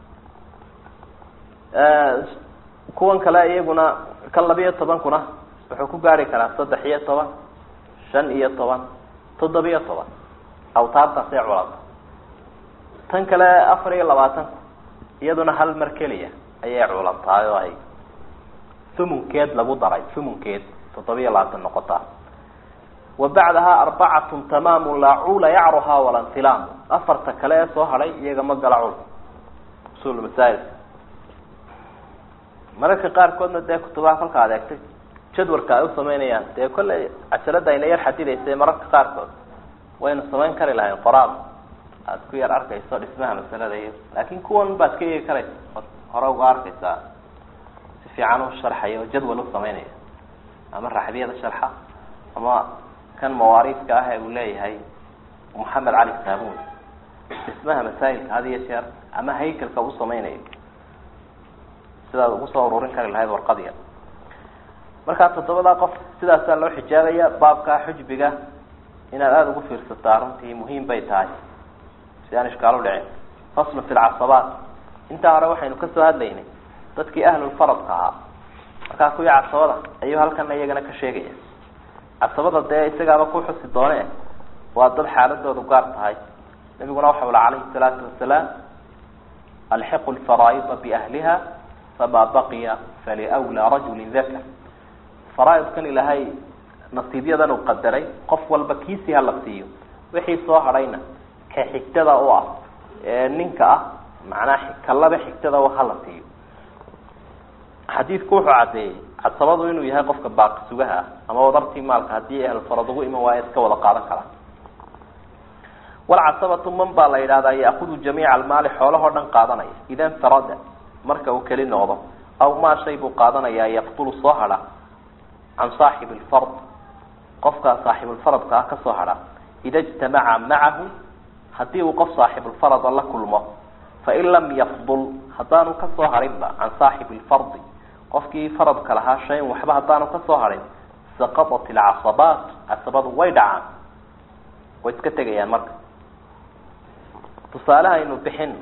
kuwan kale iyaguna kan 12 kuna wuxuu ku gaari karaa 13 15 17 aw taabta si culad tan kale 24 iyaduna hal mar kaliya ayay culantahay oo ay sumunkeed lagu daray sumunkeed 17 noqota وبعدها 4 تمام لا عول يعرها ولا انطلام أفرت كلا soo haray iyaga ma galacul usul masaa'il mararka qaar koodna de kutubaha halka adeegtay jadwalka ay u sameeyaan de kulay casharada ay yar xadideysay mararka qaar kood wayna sameyn kari lahayn qoraal aad ku yar arkayso dhismaha masalada iyo laakiin kuwan baad ka yeeli karay hore uga arkaysa si fiican u sharxayo jadwal u sameeynaya ama raxbiyada sharxa ama kan mawaariifka ah ee uu leeyahay Muhammad Ali Saabun dhismaha masaa'ilka hadiya shar ama haykalka u sameeyay sida ugu soo ururin kari lahayd warqadiya marka todobada qof sidaas loo xijaabaya baabka xujbiga inaad aad ugu fiirsato runtii muhiim bay tahay si aan iskaalo dhicin fasl fi al-asabat inta hore waxaynu ka soo hadlaynay dadkii ahlul faradka ah marka ku yaacasooda ayuu halkan iyagana ka sheegaya asabada de isagaaba ku xusi doonee waa dad xaaladoodu gaar tahay nabiguna waxa uu leeyahay salaatu wasalaam alhiq al-fara'id bi ahliha فما بقي فلأولى رجل ذكر فرائض كان إلهي نصيبية ذا نقدري قف والبكيسي هاللقسيو وحي صاهرين كحكتدا أوع ننكا معناه كلا بحكتدا وهاللقسيو حديث كوحو عدي عصبادو إنو يها قفك باق سوها أما وضرتي مالك هديه الفرضو إما وايسك ولا قادة كلا والعصبة من بالا إذا يأخذ جميع المال حوله ودن قادنا إذا انفرد marka uu kali noqdo aw ma shay buu qaadanaya yaqtul sahara an sahib al-fard qofka sahib al-fard ka soo hara ida ijtama'a ma'ahu hadii uu qof sahib al-fard la kulmo fa in lam yafdul hadanu ka soo harinba an sahib al-fard qofkii faradka lahaa shay waxba hadanu ka soo harin saqatat al-asabat asbad waydaan way iska tagayaan marka tusaalaha inuu bixin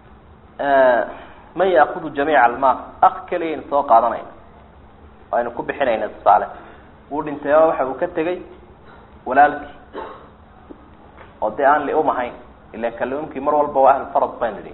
ما يأخذ جميع المال أخكلين سوق عضنين وأنا كوب حنين الصالح ود أنت يا واحد وكتجي ولا لك قدي أنا لأم هاي اللي كلهم كي مروا البواهر الفرض بيني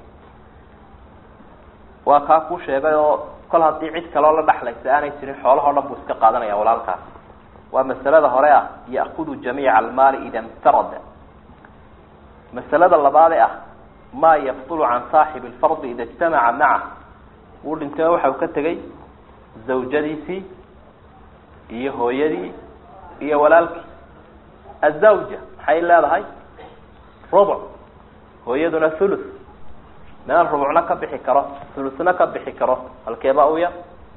وكاكو شيء كل هذي عيد كلا دحلك أنا يصير حوله هذا بوسك قادنا يا ولا لك ومسألة هراء يأخذ جميع المال إذا انفرد مسألة الله بعدها ما يفضل عن صاحب الفرض إذا اجتمع معه قول انت وحا وكتغي زوجتي هي هويدي هي ولالك الزوجة حي لا هاي ربع هويدنا ثلث من الربع نكب بحكرة ثلث نكب بحكرة الكيباوية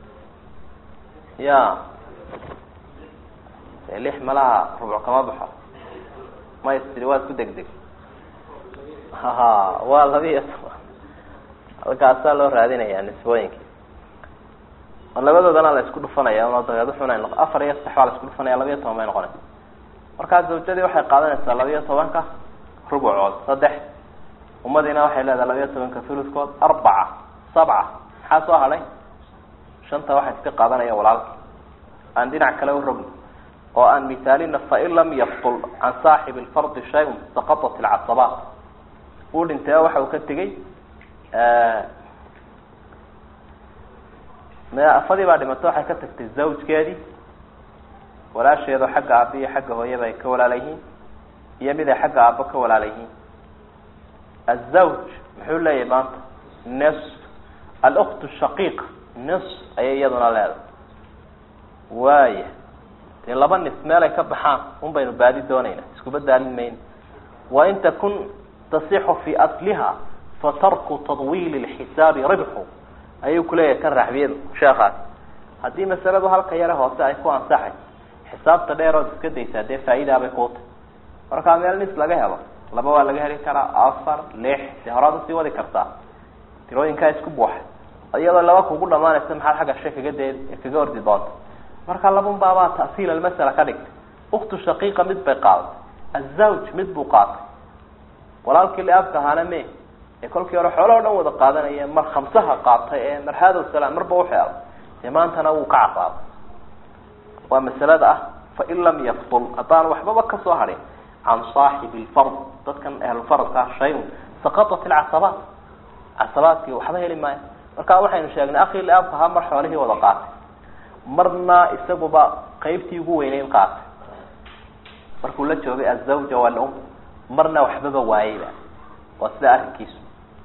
يا اللي حملها ربع كما بحر ما يستري واد كدقدق ها والله بيس halkaas loo raadinaya nisbooyinka labadoodana la isku dhufanaya oo dabeed wuxuuna noqon 4 iyo 6 la isku dhufanaya 12 ma noqonayso marka zawjadii waxay qaadanaysaa 12 rubuucood 3 umadina waxay leedahay 12 thuluthkood 4 7 maxaa soo halay shanta waxay iska qaadanaya walaalka aan dhinac kale u rogno oo aan misaalina fa in lam yaftul an saaxib alfard shay'un saqatat al'asabat uu dhintay waxa uu ka tagay ma afadi baa dhimato waxay ka tagtay zawjkeedii walaasheedu xagga aabi iyo xagga hooyada ay ka walaalayeen iyo mid ay xagga aabba ka walaalayeen الزوج muxuu leeyahay maanta نصف الأخت الشقيقة نصف أي يدنا لا وايه dee laba nis meel ay ka baxaan un baynu baadi doonayna isku badaalin mayn wa in takun tasixu fi asliha fatarku tadwil alhisab ribhu ayuu kuleeyahay kan raxbiyadu sheekhaas hadii masaladu halka yara hoose ay ku ansaxay xisaabta dheer oo iska daysaa dee faa'iido bay ku tahay marka meel nis laga helo laba waa laga heli karaa 4 6 horada si wadi kartaa tirooyinka isku buuxa iyadoo laba kugu dhamaanaysa maxaa xagga sheekaga kaga ordi doonta marka labun baaba taasiil almasala ka dhigtay ukhtu shaqiiqa mid bay qaaday azawj mid buu qaatay walaalkii laabka hana me ee kolkii hore xoolo dhan wada qaadanaya mar khamsaha qaatay ee marhado salaam marba u xeel maantana uu ka cafaab waa masalada ah fa in lam yaftul hadan waxba ka soo harin an saaxib alfard dadkan ahl fardka shay saqatat alasabat asabaadki waxba heli maayo marka waxaynu sheegnay akhi laabka ha mar xoolihii wada qaatay marna isaguba qaybtii ugu weynayn qaatay markuu la joogay azawja wal marna waxba waayayba waa sida arkiisu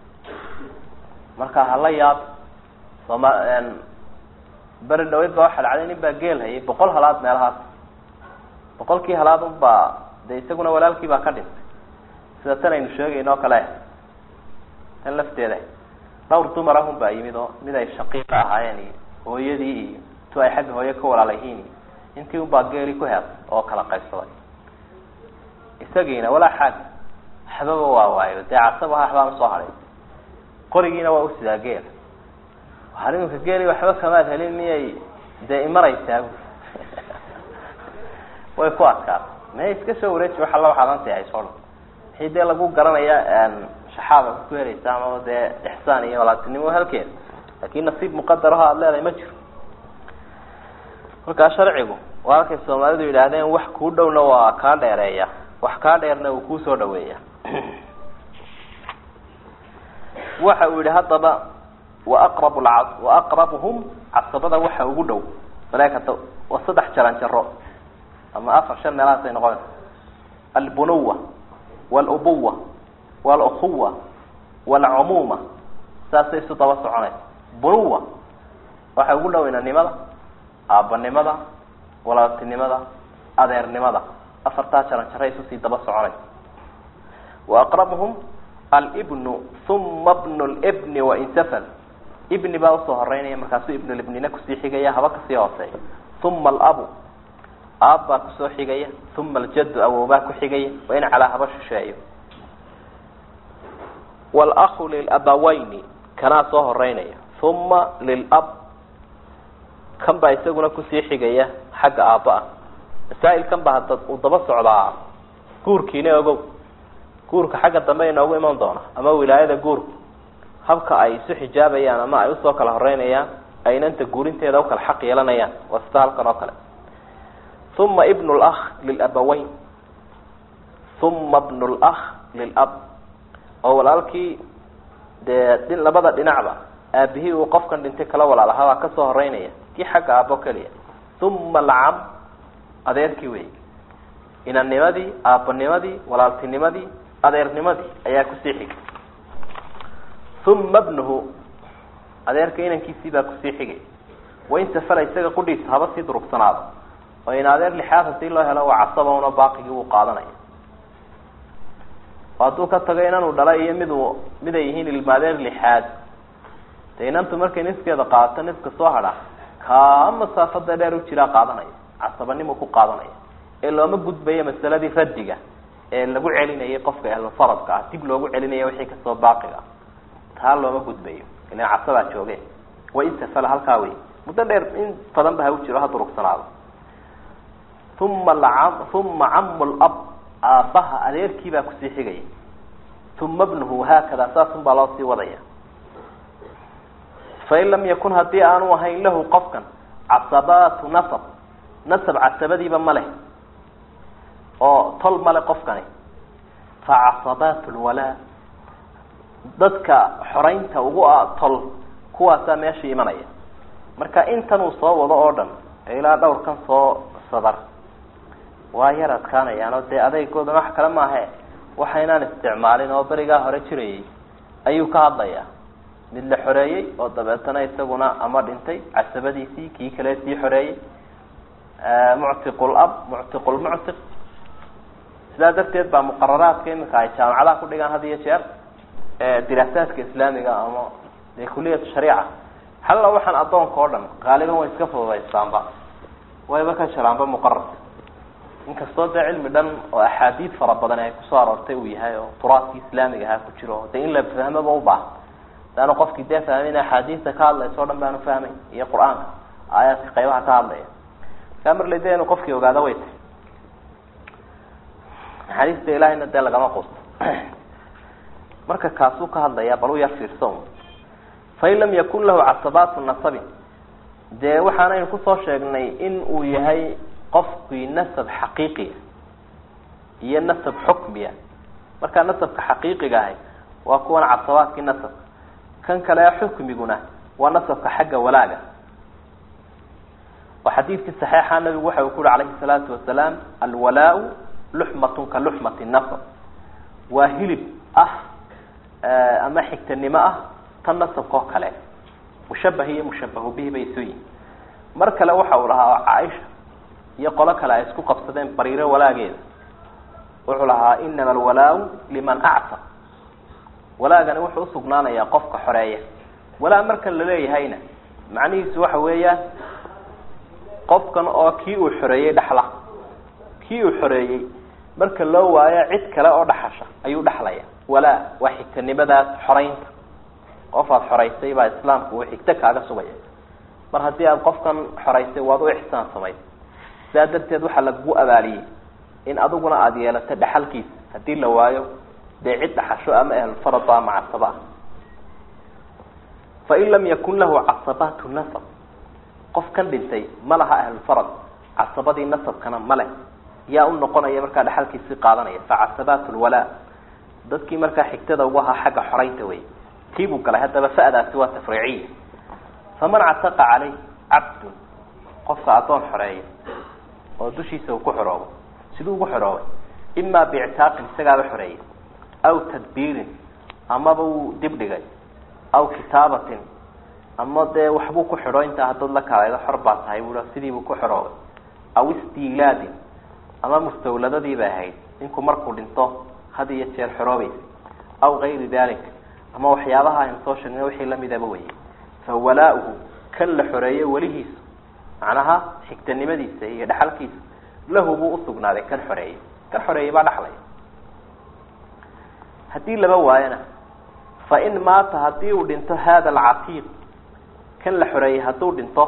marka hala yaab soma bar dhawid baa xalcadeen in baa geel hayay 100 halaad meelahaas 100kii halaad baa de isaguna walaalkii baa ka dhintay sida tan aynu sheegayno kale tan lafteeda dhowr dumar ah baa yimid oo mid ay shaqiiq ahaayeen hooyadii to ay xag hooyo ka walaalayeen intii uu baageeri ku heer oo kala qaybsaday isagiina wala xaq xababa waa waayo daacsabaha waxbaan soo haray qorigiina waa u sidaageel waxaan ka geeri waxba kama helin miyay daimaraysaa way ku adkaa ma iska soo wareejay waxa la waxaan tahay soo xidee lagu garanaya shaxaaba ku heeraysa ama de ihsaan iyo walaatinimo halkeen laakiin nasiib muqaddar ah leeyahay ma jiro marka sharcigu waa ka Soomaalidu yiraahdeen wax ku dhowna waa ka dheereeya wax ka dheerna uu ku soo dhaweeya waxa uu yiri hadaba wa aqrabu al'ad wa aqrabuhum asbada waxa ugu dhow malaa'ikatu wa saddex jaran jaro ama afar shan meelaha ay noqon al-bunuwa wal-ubuwa wal-ukhuwa wal-umuma saasay soo daba soconay bunuwa waxa ugu dhow inanimada aabanimada walaaltinimada adeernimada afarta jaran jaray soo daba soconay wa aqrabuhum al-ibn thumma ibn al-ibn wa insafal ibn baa soo horeynaya markaas ibn al-ibnina ku sii xigaya haba ka sii hoosay thumma al-abu abba ku soo xigaya thumma al-jadd awba ku xigaya wa in ala haba shisheeyo wal akhu lil abawayn kana soo horeynaya thumma lil ab kan baa isaguna ku sii xigaya xagga aabba masaa'il kan baa dad u daba socdaa guurkiina ogow guurka xagga dambe inoogu iman doona ama wilaayada guurku habka ay isu xijaabayaan ama ay usoo kala horeynayaan aynanta guurinteeda u kala xaq yeelanayaan waa sida halkan oo kale thumma ibnu al-akh lil-abawayn thumma ibnu al-akh lil-ab oo walaalkii dee labada dhinacba aabihii uu qofkan dhintay kala walaalaha ka soo horeynaya kii xagga aabbo kaliya thumma al-am adeerkii wey inanimadii aabbanimadii walaaltinimadii adeernimadii ayaa ku sii xigay thumma ibnuhu adeerka inankiisii baa ku sii xigay wa inta fala isaga qudhiis haba sii durubsanaado oo in adeer lixaad si loo helo waa casaba una baaqigi uu qaadanaya hadduu ka tagay inanu dhalay iyo mid ay yihiin ilmaadeer lixaad inantu markay niskeeda qaato niska soo hadha ka masaafada dheer u jira qaadanaya casabanimo ku qaadanaya ee looma gudbayo masaladii radiga ee lagu celinayay qofka ahlu faradka ah dib loogu celinaya wixii ka soo baaqiga taa looma gudbayo ilaa casaba joogay way inta fala halka way muddo dheer in badan ba ha u jiro ha durugsanaado uma camu lab aabbaha adeerkii baa kusii xigaya uma bnuhu haakada saasun baa loo sii wadaya fain lam yakun haddii aanu ahayn lahu qofkan casabaatu nasab nasab casabadiiba ma leh oo tol male qofkani fa casabaatu lwalaa dadka xoraynta ugu tol kuwaasaa meesha imanaya marka intan uu soo wado oo dhan ilaa dhowrkan soo sadar waa yar adkaanayaanoo dee adeygoodan wax kale maahe waxaynaan isticmaalin oo berigaa hore jirayay ayuu ka hadlayaa mid la xoreeyey oo dabeetana isaguna ama dhintay casabadiisii kii kale sii xoreeyey muctiqulab muctiqulmuctiq sidaa darteed baa muqararaadka iminka ay jaamacadaha ku dhigaan had iyo jeer diraasaadka islaamiga ama dee kuliyat shariica halla waxaan addoonka oo dhan qaaliban way iska fududaystaanba wayba ka jiraanba muqararka inkastoo dee cilmi dhan oo axaadiid fara badan ay kusoo aroortay uu yahay oo turaadkii islaamiga ahaa ku jiro dee in la fahmaba u baahan daana qofkii dee fahmin axaadiista ka hadlaysa o dhan baanu fahmay iyo qur-aanka aayaadka qaybaha ka hadlaya markaa marle dee inu qofkii ogaado way tahy naxariista ilaahayna dee lagama quusto marka kaasuu ka hadlaya bal u yar fiirso fain lam yakun lahu casabaatu nasabin dee waxaanaynu kusoo sheegnay in uu yahay qofkii nasab xaqiiqiya iyo nasab xukmiya markaa nasabka xaqiiqiga ahay waa kuwan casabaadkii nasabka kan kale xukmiguna waa nasabka xagga walaaga oo xadiidkii saxiixa nabigu waxa uu ku yuri calayhi salaatu wasalaam alwalaa-u luxmatun ka luxmati nasab waa hilib ah ama xigtanimo ah tan nasabka oo kale mushabah iyo mushabahu bihi bay isu yihin mar kale waxa uu lahaa caaisha iyo qolo kale ay isku qabsadeen bariiro walaageeda wuxuu lahaa inama alwalaa-u liman actaq walaagani wuxuu usugnaanayaa qofka xoreeya walaa markan laleeyahayna macnihiisu waxa weeyaan qofkan oo kii uu xoreeyey dhaxla kii uu xoreeyey marka loo waayo cid kale oo dhaxasha ayuu dhaxlaya walaa waa xigtanimadaas xoraynta qof aada xoraysay baa islaamku uu xigto kaaga sugaya mar haddii aada qofkan xoraysay waad u ixsaan samayd sidaa darteed waxaa lagugu abaaliyey in adiguna aada yeelato dhaxalkiisa haddii la waayo dee cid dhaxasho ama ahlulfarad ama casaba ah fain lam yakun lahu casabaatu nasab qofkan dhintay ma laha ahlulfarad casabadii nasabkana ma leh yaa u noqonaya markaa dhaxalkiisii qaadanaya fa casabaatu lwalaa dadkii markaa xigtada ugu ahaa xagga xoraynta wey kiibuu galay haddaba fa'daasi waa tafriiciya faman cataqa caleyh cabdun qofka addoon xoreeya oo dushiisa uu ku xoroobo siduu ugu xoroobay imaa biictaaqin isagaaba xoreeyay aw tadbiirin amaba uu dib dhigay aw kitaabatin ama dee waxbuu ku xidho intaa haddaad la kalaydo xor baa tahay buu sidiibuu ku xoroobay aw istiilaadin ama mustawladadii bay ahayd ninku markuu dhinto had iyo jeer xoroobaysa aw gayri dalik ama waxyaabaha aynu soo sheegnay wixii lamidaba weye fa walaa-uhu kan la xoreeyey welihiisa macnaha xigtanimadiisa iyo dhaxalkiisa lahu buu usugnaaday kan xoreeyey baa dhaxlaya haddii laba waayana fain maata haddii uu dhinto hada alcatiiq kan la xoreeyey hadduu dhinto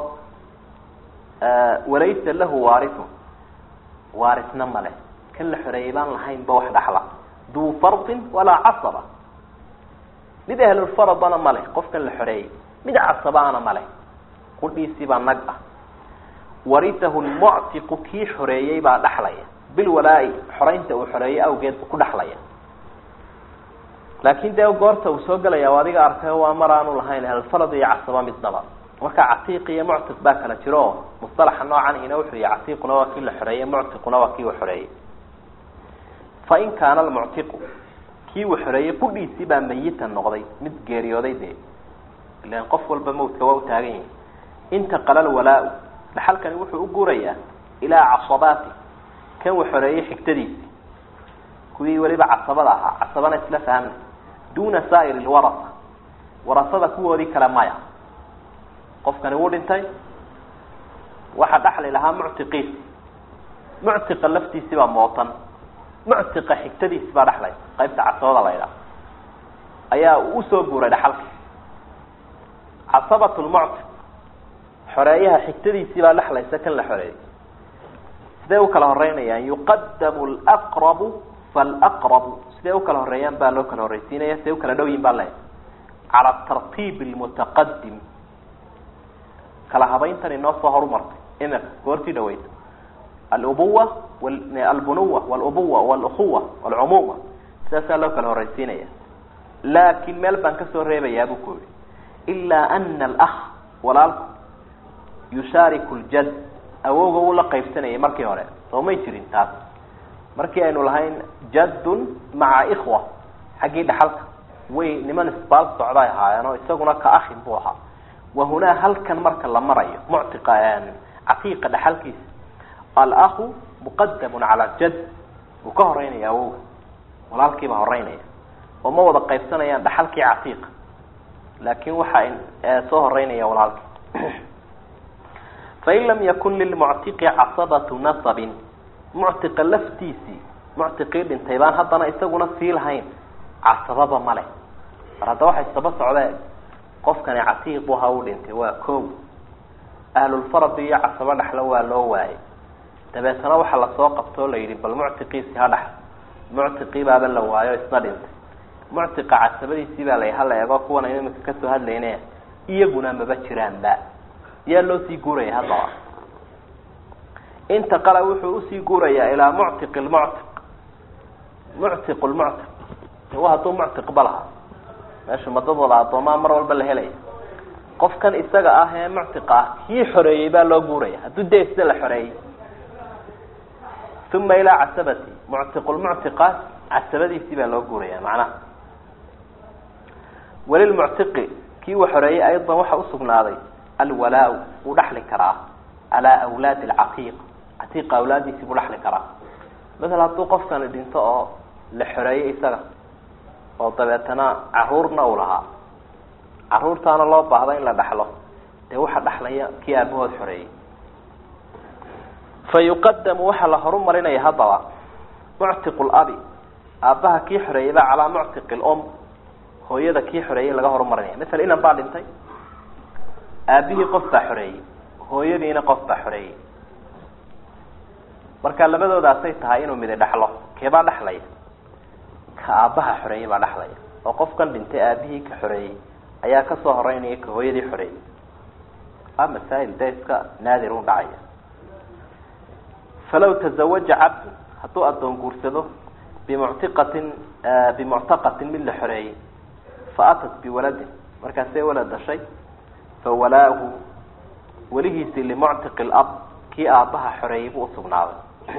walaysa lahu waarithun waarisna male kan la xoreeyey baan lahaynba wax dhaxla duu fardin walaa casaba mid ahlulfaradana male qofkan la xoreeyey mid casabaana male qudhiisiibaa nag ah warisahu lmuctiqu kii xoreeyey baa dhaxlaya bilwalaa-i xoraynta uu xoreeyey awgeed ku dhaxlaya laakin dee goorta uu soo gelaya adiga arkay waa mar aanu lahayn ahlulfarad iyo casaba midnaba marka catiiq iyo muctiq baa kala jiro oo mustalaxa noocanina wuxuu yihi catiiquna waa kii la xoreeyey muctiquna waa kii uu xoreeyey fain kaana almuctiqu kii uu xoreeyey qudhiisii baa mayitan noqday mid geeriyooday dee ilan qof walba mawtka waa u taagan yihi intaqala alwalaa-u dhaxalkani wuxuu u guurayaa ilaa casabaati kan uu xoreeyey xigtadiisi kuwii weliba casabada ahaa casabana isla fahmna duuna saa'ir lwarasa warasada kuwoodii kale maya qofkani wuu dhintay waxaa dhaxli lahaa muctiqiisi muctiqa laftiisii baa mootan muctiqa xigtadiisi baa dhaxlay qaybta casabada la ydhaha ayaa usoo guuray dhaxalka casabatu lmuctiq xoreeyaha xigtadiisii baa dhaxlaysa kan la xoreeyay sidee u kala horeynayaan yuqadamu alaqrabu falaqrabu sidee u kala horeeyaan baa loo kala horeysiinaya sidee u kala dhow yihin baa leeyahay cala tartiib almutaqadim kala habayntan inoo soo horumartay imika goortii dhaweysa alubuwa albunuwa walubuwa walukuwa walcumuuma sidaasaa loo kala horeysiinaya laakin meel baan kasoo reebayaa buu ku yihi ilaa ana alakh walaalku yushaariku ljad awowga uu la qaybsanayay markii hore soo may jirin taas markii aynu lahayn jaddun maca ikhwa xaggii dhaxalka way niman isbaal socday ahaayeen oo isaguna ka akhin buu ahaa wahunaa halkan marka la marayo muctiqa caqiiqa dhaxalkiisa alakhu muqadamun cala ljad wuu ka horeynaya awowga walaalkiiba horeynaya oo ma wada qaybsanayaan dhaxalkii caqiiqa laakin waxa soo horeynaya walaalkii fain lam yakun lilmuctiqi casabatu nasabin muctiqa laftiisii muctiqii dhintay baan haddana isaguna sii lahayn casababa male mar hadda waxay saba socdeen qofkani catiiqu ha u dhintay waa kow ahlulfaradi iyo casabo dhaxlo waa loo waayay dabeetana waxaa lasoo qabtoo la yidhi bal muctiqiisi ha dhaxlo muctiqii baaba la waayo isna dhintay muctiqa casabadiisii baa la hala eego kuwan aynu imika kasoo hadlayne iyaguna maba jiraanba yaa loo sii guuraya haddaba inta qala wuxuu usii guurayaa ilaa muctiq lmuctiq muctiq lmuctiq hadduu muctiq ba lahaa meesha madadooda addoomaa mar walba la helaya qofkan isaga ah ee muctiqa ah kii xoreeyey baa loo guuraya hadduu dee sida la xoreeyey uma ilaa casabati muctiqulmuctiqaat casabadiisii baa loo guuraya macnaha walilmuctiqi kii uu xoreeyey aydan waxa usugnaaday alwalaa wuu dhaxli karaa calaa awlaadi alcaqiiq catiiqa awlaadiisii buu dhaxli karaa masala hadduu qofkani dhinto oo la xoreeyey isaga oo dabeetana caruurna uu lahaa caruurtaana loo baahda in la dhaxlo dee waxa dhaxlaya kii aabahood xoreeyey fa yuqadamu waxaa la horumarinaya haddaba muctiqu labi aabbaha kii xoreeyey baa calaa muctiqi lum hooyada kii xoreeyey laga horumarinaya masala inan baa dhintay aabihii qof baa xoreeyey hooyadiina qof baa xoreeyey marka labadoodaasay tahay inuu midi dhaxlo keebaa dhaxlaya ka aabbaha xoreeyey baa dhaxlaya oo qofkan dhintay aabihii ka xoreeyey ayaa kasoo horeynaya ka hooyadii xoreeyey a masaa'il dee iska naadir u dhacaya falaw tazawaja cabdun hadduu addoon guursado bimuctaqatin mid la xoreeyey fa atat biwaladin markaasay walad dhashay fawalaahu welihiisi limuctiqi lab kii aabbaha xoreeyey buu usugnaaday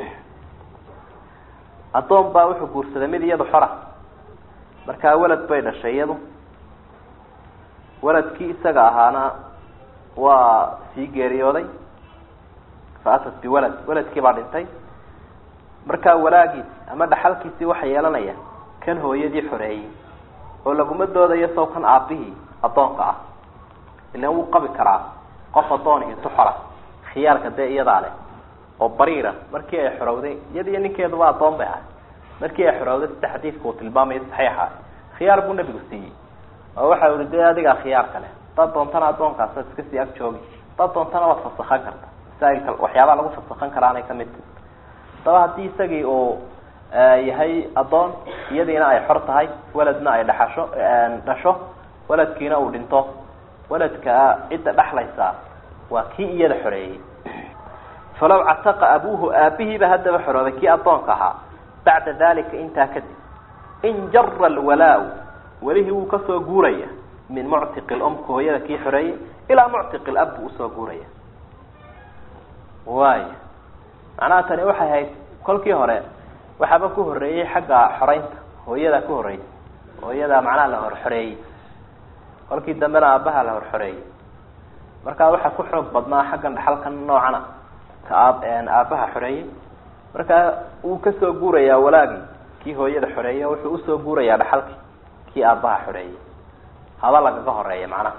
addoon baa wuxuu guursaday mid iyadu xora markaa walad bay dhashay iyadu waladkii isaga ahaana waa sii geeriyooday fa atat biwalad waladkii baa dhintay markaa walaagiisi ama dhaxalkiisii waxa yeelanaya kan hooyadii xoreeyey oo laguma doodayo saw kan aabbihii addoonka ah ilan wuu qabi karaa qof addoon iyo tuxora khiyaarka dee iyadaa leh oo bariira markii ay xorowday iyada iyo ninkeeduba addoon bay ahay markii ay xorowday sida xadiidka uu tilmaamayo saxiixa khiyaar buu nabigu siiyey oo waxa ui dee adigaa khiyaarka leh dad doontana addoonkaasa iska sii ag joogi dad doontana waad fasakan karta masaailka waxyaabaha lagu fasakan karaanay kamid tahy daba haddii isagii uu yahay addoon iyadiina ay xor tahay waladna ay dhasho waladkiina uu dhinto waladkaa cidda dhaxlaysaa waa kii iyada xoreeyey falaw cataqa abuuhu aabihiiba haddaba xoroobay kii addoonka ahaa bacda dalika intaa kadib injara alwalaa welihii wuu kasoo guuraya min muctiqi lumka hooyada kii xoreeyey ilaa muctiqi lab buu usoo guuraya waay macnaha tani waxay ahayd kolkii hore waxaaba ku horeeyey xagga xoreynta hooyadaa ku horreysay hooyadaa macnaha la hor xoreeyey kolkii dambena aabbaha la hor xoreeyey markaa waxaa ku xoog badnaa xaggan dhaxalkan noocana ka aabbaha xoreeyey markaa wuu kasoo guurayaa walaagii kii hooyada xoreeyey wuxuu usoo guurayaa dhaxalkii kii aabbaha xoreeyey haba lagaga horeeya macnaha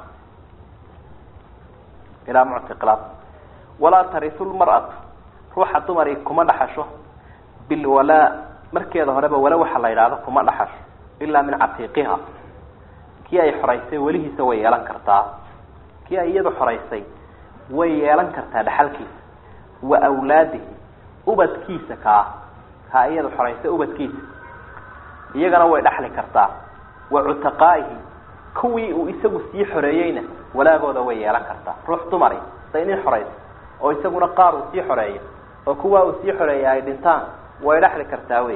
ilaa muctiqilab walaa tarisu lmar'atu ruuxa dumari kuma dhaxasho bilwalaa markeeda horeba wala waxa la yidhaahdo kuma dhaxasho ilaa min catiiqiha kii ay xoraysay welihiisa way yeelan kartaa kii ay iyadu xoraysay way yeelan kartaa dhaxalkiisa wa awlaadihi ubadkiisa ka iyadu xoreysa ubadkiisa iyagana way dhaxli kartaa wa cutaqaa'ihi kuwii uu isagu sii xoreeyeyna walaagooda way yeelan kartaa ruux dumari saynin xoreysa oo isaguna qaar uu sii xoreeyo oo kuwa uu sii xoreeyay ay dhintaan way dhaxli kartaa way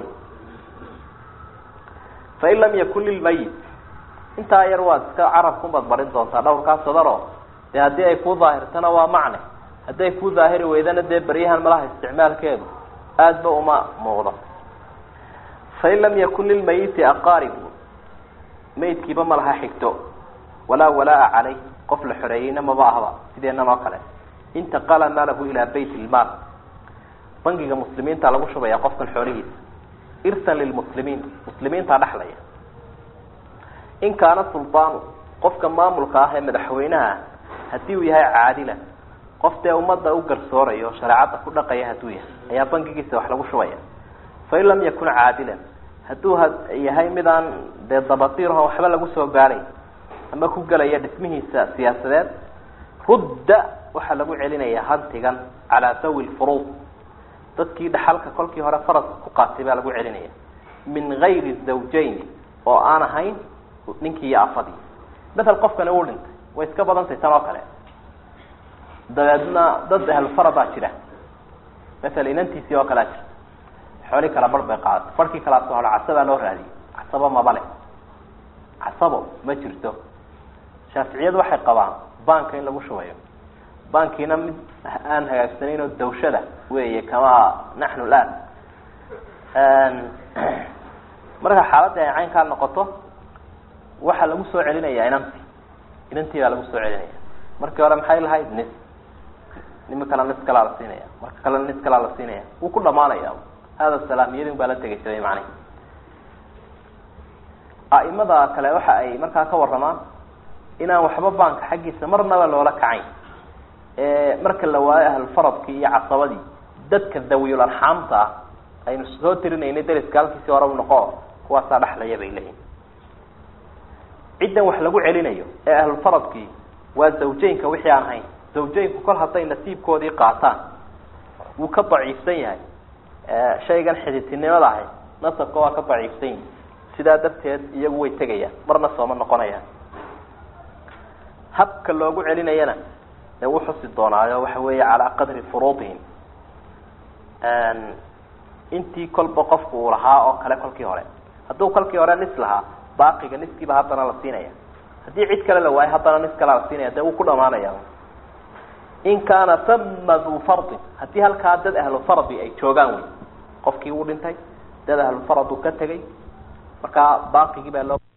fa in lam yakun lilmayit intaa yar waad iska carabku badbarin doontaa dhowrkaa sadaro dee haddii ay ku daahirtana waa macne hadday ku daahiri weydana dee baryahan malaha isticmaalkeedu aada ba uma muuqdo fain lam yakun lilmayiti aqaaribu maydkiiba malaha xigto walaa walaa caleyh qof la xoreeyeyna maba ahba sideenan oo kale intaqala maalahu ilaa bayt ilmaal bangiga muslimiinta lagu shubaya qofkan xoolihiisa irsan lilmuslimiin muslimiintaa dhexlaya in kaana sultaanu qofka maamulka ah ee madaxweynaha haddii uu yahay caadilan qof dee ummadda u garsoorayo shareecadda ku dhaqaya hadduu yahay ayaa bangigiisa wax lagu shubaya fain lam yakun caadilan hadduu yahay midaan dee dabatiirho waxba lagu soo gaaray ama ku gelaya dhismihiisa siyaasadeed rudda waxaa lagu celinaya hantigan calaa dawi lfuruud dadkii dhaxalka kolkii hore faraska ku qaatay baa lagu celinaya min gayri zawjayn oo aan ahayn ninkii iyo afadii matal qofkani uu dhintay way iska badantay tan oo kale dabeedna dad ahlufara baa jira maala inantiisii oo kalea jira xooli kala bar bay qaadatay barkii kalaa soo hora casabaa loo raadiyey casabo mabale casabo ma jirto shaaficiyadu waxay qabaan banka in lagu shubayo bankiina mid aan hagaagsaneyn oo dawshada weeye kama naxnu laan marka xaaladda ay caynkaa noqoto waxaa lagu soo celinayaa inantii baa lagu soo celinaya markii hore maxay lahayd nis nimikana nis kalaa la siinaya marka kalena nis kalaa la siinaya wuu ku dhamaanaya hada salaamiyadin baa la tegay jiray macnihi a'imada kale waxa ay markaa ka waramaan inaan waxba banka xaggiisa marnaba loola kacayn marka la waayo ahlulfaradkii iyo casabadii dadka dawiyul arxaamta ah aynu soo tirinaynay dariska halkiisii hore u noqo kuwaasaa dhexlaya bay leeyihin ciddan wax lagu celinayo ee ahlulfaradkii waa zawjeynka wixii aan ahayn zawjeynku kol hadday nasiibkoodii qaataan wuu ka daciifsan yahay shaygan xididtinimada ahay nasabka waa ka daciifsan yahi sidaa darteed iyagu way tegayaan marna sooma noqonayaan habka loogu celinayana ee u xusi doonaayo waxa weeye calaa qadri furuudihim intii kolba qofku uu lahaa oo kale kolkii hore hadduu kolkii hore nis lahaa baaqiga niskiiba haddana la siinaya haddii cid kale la waayo haddana nis kalea la siinaya dee wuu ku dhamaanaya in kaana tama duu fardin haddii halkaa dad ahlufaradi ay joogaan wey qofkii uu dhintay dad ahlufarad uu ka tegay markaa baaqigii baa loo